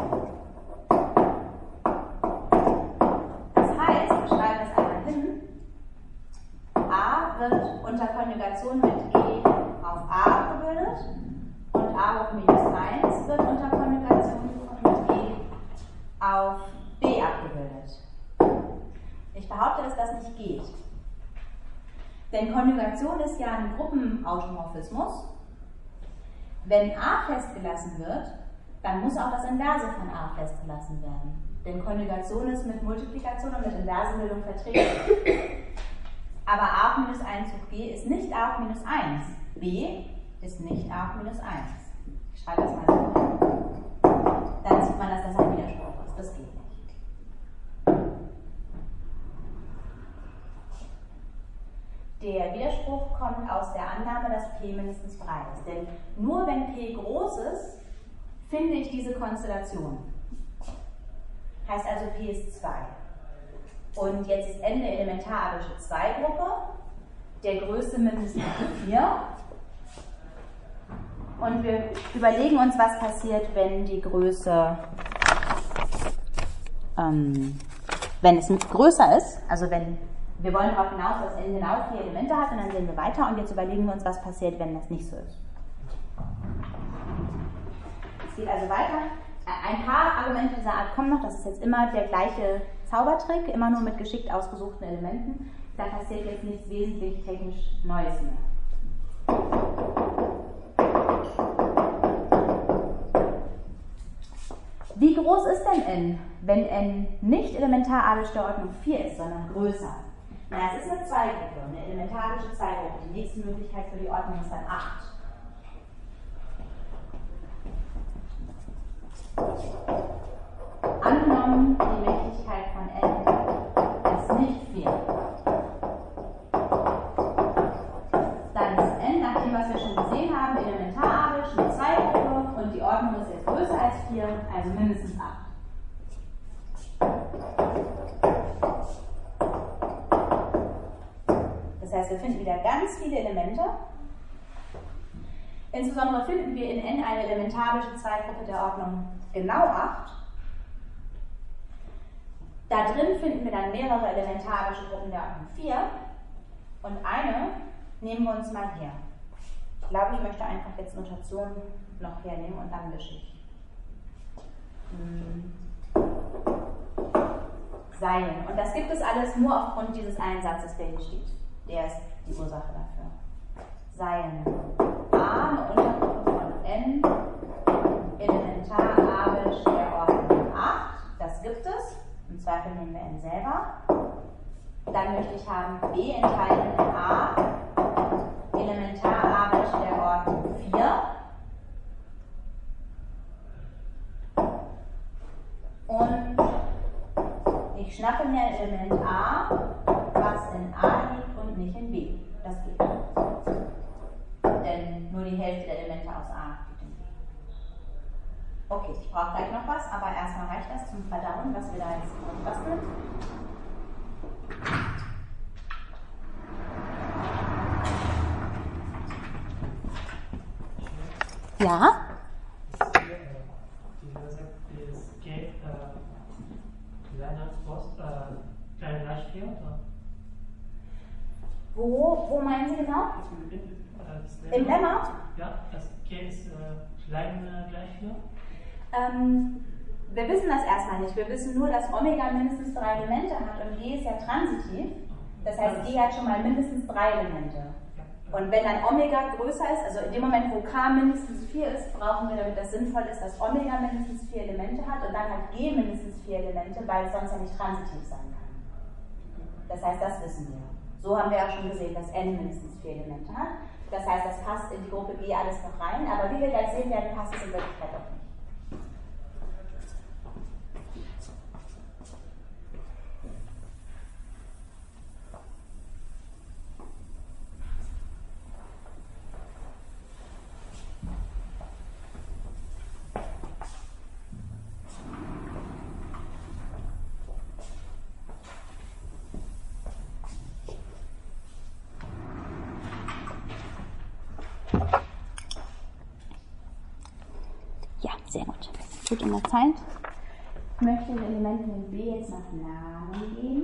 Wird unter Konjugation mit G auf A abgebildet und A hoch minus eins wird unter Konjugation mit G auf B abgebildet. Ich behaupte, dass das nicht geht. Denn Konjugation ist ja ein Gruppenautomorphismus. Wenn A festgelassen wird, dann muss auch das Inverse von A festgelassen werden. Denn Konjugation ist mit Multiplikation und mit Inversenbildung vertreten. Aber a auf minus eins hoch g ist nicht a auf minus eins. B ist nicht a auf minus eins. Ich schreibe das mal so. Dann sieht man, dass das ein Widerspruch ist. Das geht nicht. Der Widerspruch kommt aus der Annahme, dass P mindestens breit ist. Denn nur wenn P groß ist, finde ich diese Konstellation. Heißt also, P ist zwei. Und jetzt ist n eine elementarische zwei Gruppe, der Größe mindestens vier. Und wir überlegen uns, was passiert, wenn die Größe, ähm, wenn es größer ist. Also wenn wir wollen darauf hinaus, dass n genau vier Elemente hat, und dann sehen wir weiter. Und jetzt überlegen wir uns, was passiert, wenn das nicht so ist. Es geht also weiter. Ein paar Argumente dieser Art kommen noch. Das ist jetzt immer der gleiche Zaubertrick, immer nur mit geschickt ausgesuchten Elementen. Da passiert jetzt nichts wesentlich technisch Neues mehr. Wie groß ist denn n, wenn n nicht elementarische der Ordnung vier ist, sondern größer? Na, es ist eine Zweigruppe, eine elementarische Zweigruppe. Die nächste Möglichkeit für die Ordnung ist dann acht. Angenommen, die Mächtigkeit von n ist nicht vier. größer als vier, also mindestens acht. Das heißt, wir finden wieder ganz viele Elemente. Insbesondere finden wir in N eine elementarische Zweigruppe der Ordnung genau acht. Da drin finden wir dann mehrere elementarische Gruppen der Ordnung vier. Und eine nehmen wir uns mal her. Ich glaube, ich möchte einfach jetzt Notation noch hernehmen und dann wische ich. Hm. Seilen. Und das gibt es alles nur aufgrund dieses einen Satzes, der hier steht. Der ist die Ursache dafür. Seilen. A, eine Untergruppe von N, elementarisch der Ordnung acht. Das gibt es. Im Zweifel nehmen wir N selber. Dann möchte ich haben B enthalten in A, elementarisch der Ordnung vier. Und ich schnappe mir ein Element A, was in A liegt und nicht in B. Das geht. Denn nur die Hälfte der Elemente aus A liegt in B. Okay, ich brauche gleich noch was, aber erstmal reicht das zum Verdauen, was wir da jetzt basteln. Ja? Wo, wo meinen Sie genau? Im Lemma? Ja, das G ist äh, klein äh, gleich vier. Ähm, wir wissen das erstmal nicht. Wir wissen nur, dass Omega mindestens drei Elemente hat und G ist ja transitiv. Das heißt, G hat schon mal mindestens drei Elemente. Und wenn dann Omega größer ist, also in dem Moment, wo K mindestens vier ist, brauchen wir, damit das sinnvoll ist, dass Omega mindestens vier Elemente hat und dann hat G mindestens vier Elemente, weil es sonst ja nicht transitiv sein kann. Das heißt, das wissen wir. So haben wir auch schon gesehen, dass N mindestens vier Elemente hat. Das heißt, das passt in die Gruppe G alles noch rein, aber wie wir gleich sehen werden, passt es in Wirklichkeit auch nicht. Sehr gut. Gut in der Zeit. Ich möchte den Elementen in B jetzt noch Namen geben.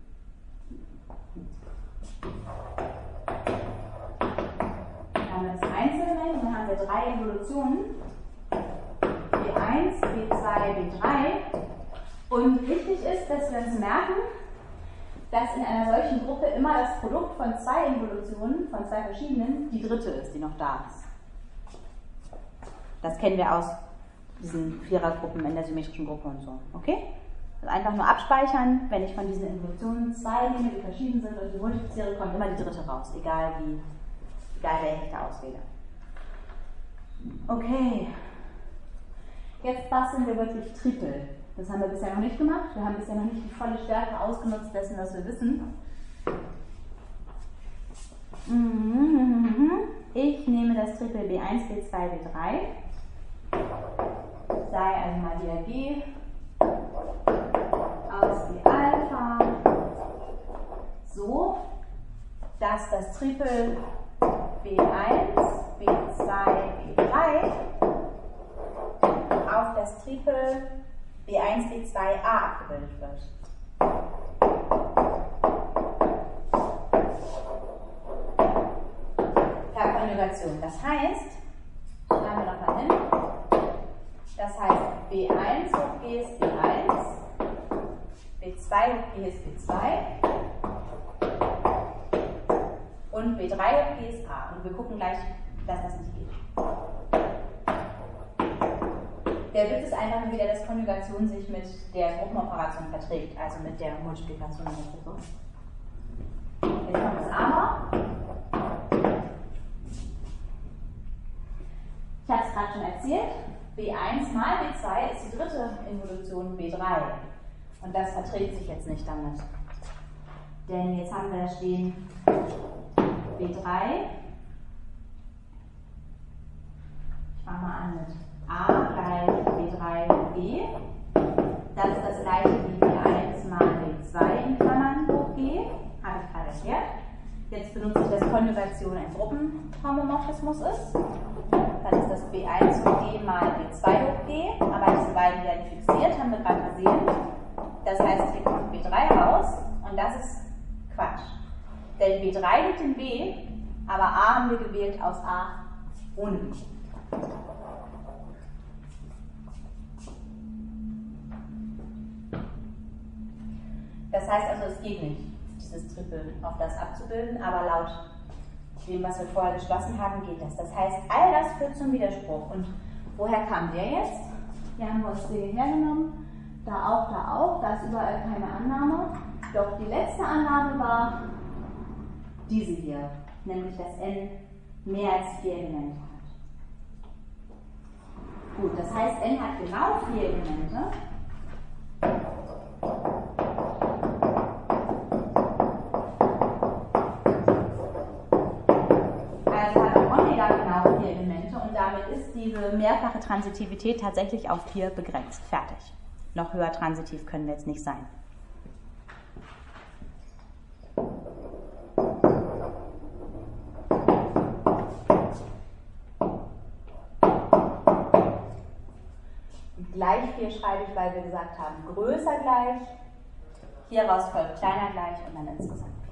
Dann haben wir das Einzelelement und dann haben wir drei Evolutionen. B eins, B zwei, B drei. Und wichtig ist, dass wir uns merken, dass in einer solchen Gruppe immer das Produkt von zwei Evolutionen, von zwei verschiedenen, die dritte ist, die noch da ist. Das kennen wir aus diesen Vierergruppen in der symmetrischen Gruppe und so. Okay? Also einfach nur abspeichern, wenn ich von diesen Evolutionen zwei nehme, die verschieden sind und die multipliziere, kommt immer die dritte raus, egal wie, egal welche ich da auswähle. Okay. Jetzt basteln wir wirklich Tripel. Das haben wir bisher noch nicht gemacht. Wir haben bisher noch nicht die volle Stärke ausgenutzt dessen, was wir wissen. Ich nehme das Tripel B eins, B zwei, B drei. Sei also mal wieder G aus B Alpha so, dass das Tripel B eins, B zwei, B drei auf das Tripel B eins, B zwei A abgebildet wird. Per Konjugation. Das heißt, schreiben wir nochmal hin. Das heißt, B eins hoch G ist B eins, B zwei hoch G ist B zwei und B drei hoch G ist A. Und wir gucken gleich, dass das nicht geht. Der Witz ist einfach nur wieder, dass Konjugation sich mit der Gruppenoperation verträgt, also mit der Multiplikation der Gruppe. Jetzt kommt das Aber. Ich habe es gerade schon erzählt. B eins mal B zwei ist die dritte Involution B drei. Und das verträgt sich jetzt nicht damit. Denn jetzt haben wir da stehen B drei. Ich fange mal an mit a gleich b drei hoch g. Das ist das gleiche wie b eins mal b zwei in Klammern hoch g. Habe ich gerade erklärt. Jetzt benutze ich das Konjugation ein Gruppenhomomorphismus ist. Dann ist das b eins hoch g mal b zwei hoch g. Aber diese beiden werden fixiert, haben wir gerade gesehen. Das heißt, hier kommt b drei raus und das ist Quatsch. Denn b drei liegt in b, aber a haben wir gewählt aus a ohne b. Das heißt also, es geht nicht, dieses Triple auf das abzubilden, aber laut dem, was wir vorher geschlossen haben, geht das. Das heißt, all das führt zum Widerspruch. Und woher kam der jetzt? Hier haben wir uns den hergenommen. Da auch, da auch, da ist überall keine Annahme. Doch die letzte Annahme war diese hier, nämlich dass n mehr als vier Elemente hat. Gut, das heißt, n hat genau vier Elemente. Also hat auch Omega genau vier Elemente und damit ist diese mehrfache Transitivität tatsächlich auf vier begrenzt. Fertig. Noch höher transitiv können wir jetzt nicht sein. Und gleich vier schreibe ich, weil wir gesagt haben, größer gleich, hieraus folgt kleiner gleich und dann insgesamt gleich.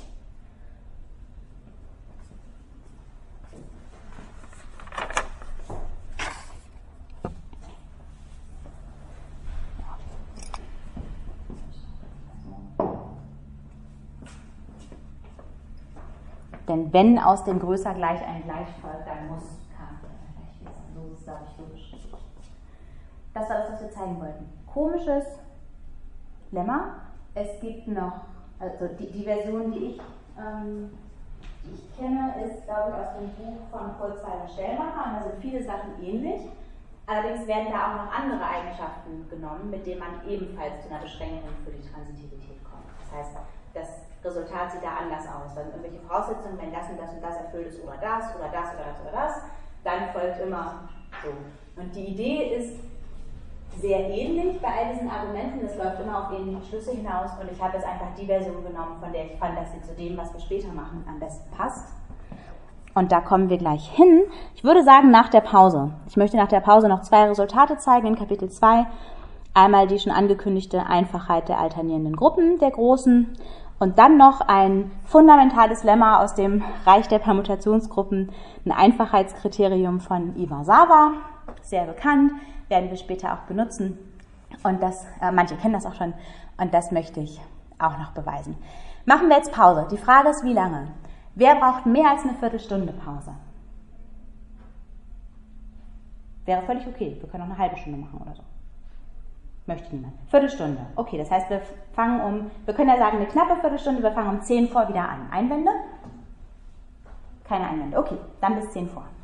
Denn wenn aus dem größer gleich ein gleich folgt, dann muss K gleich sein. So ist es, glaube ich, logisch. Das war das, was wir zeigen wollten. Komisches Lemma. Es gibt noch, also die, die Version, die ich, ähm, die ich kenne, ist, glaube ich, aus dem Buch von Kurzweil und Stellmacher. Und da sind viele Sachen ähnlich. Allerdings werden da auch noch andere Eigenschaften genommen, mit denen man ebenfalls zu einer Beschränkung für die Transitivität kommt. Das heißt, das Resultat sieht da anders aus. Dann irgendwelche Voraussetzungen, wenn das und das und das erfüllt ist oder das oder das oder das oder das, dann folgt immer so. Und die Idee ist sehr ähnlich bei all diesen Argumenten. Es läuft immer auf ähnliche Schlüsse hinaus und ich habe jetzt einfach die Version genommen, von der ich fand, dass sie zu dem, was wir später machen, am besten passt. Und da kommen wir gleich hin. Ich würde sagen, nach der Pause. Ich möchte nach der Pause noch zwei Resultate zeigen in Kapitel zwei. Einmal die schon angekündigte Einfachheit der alternierenden Gruppen der Großen und dann noch ein fundamentales Lemma aus dem Reich der Permutationsgruppen, ein Einfachheitskriterium von Iwasawa, sehr bekannt, werden wir später auch benutzen. Und das, äh, manche kennen das auch schon und das möchte ich auch noch beweisen. Machen wir jetzt Pause. Die Frage ist, wie lange? Wer braucht mehr als eine Viertelstunde Pause? Wäre völlig okay. Wir können auch eine halbe Stunde machen oder so. Möchte niemand. Viertelstunde. Okay, das heißt, wir fangen um, wir können ja sagen, eine knappe Viertelstunde, wir fangen um zehn vor wieder an. Einwände? Keine Einwände. Okay, dann bis zehn vor.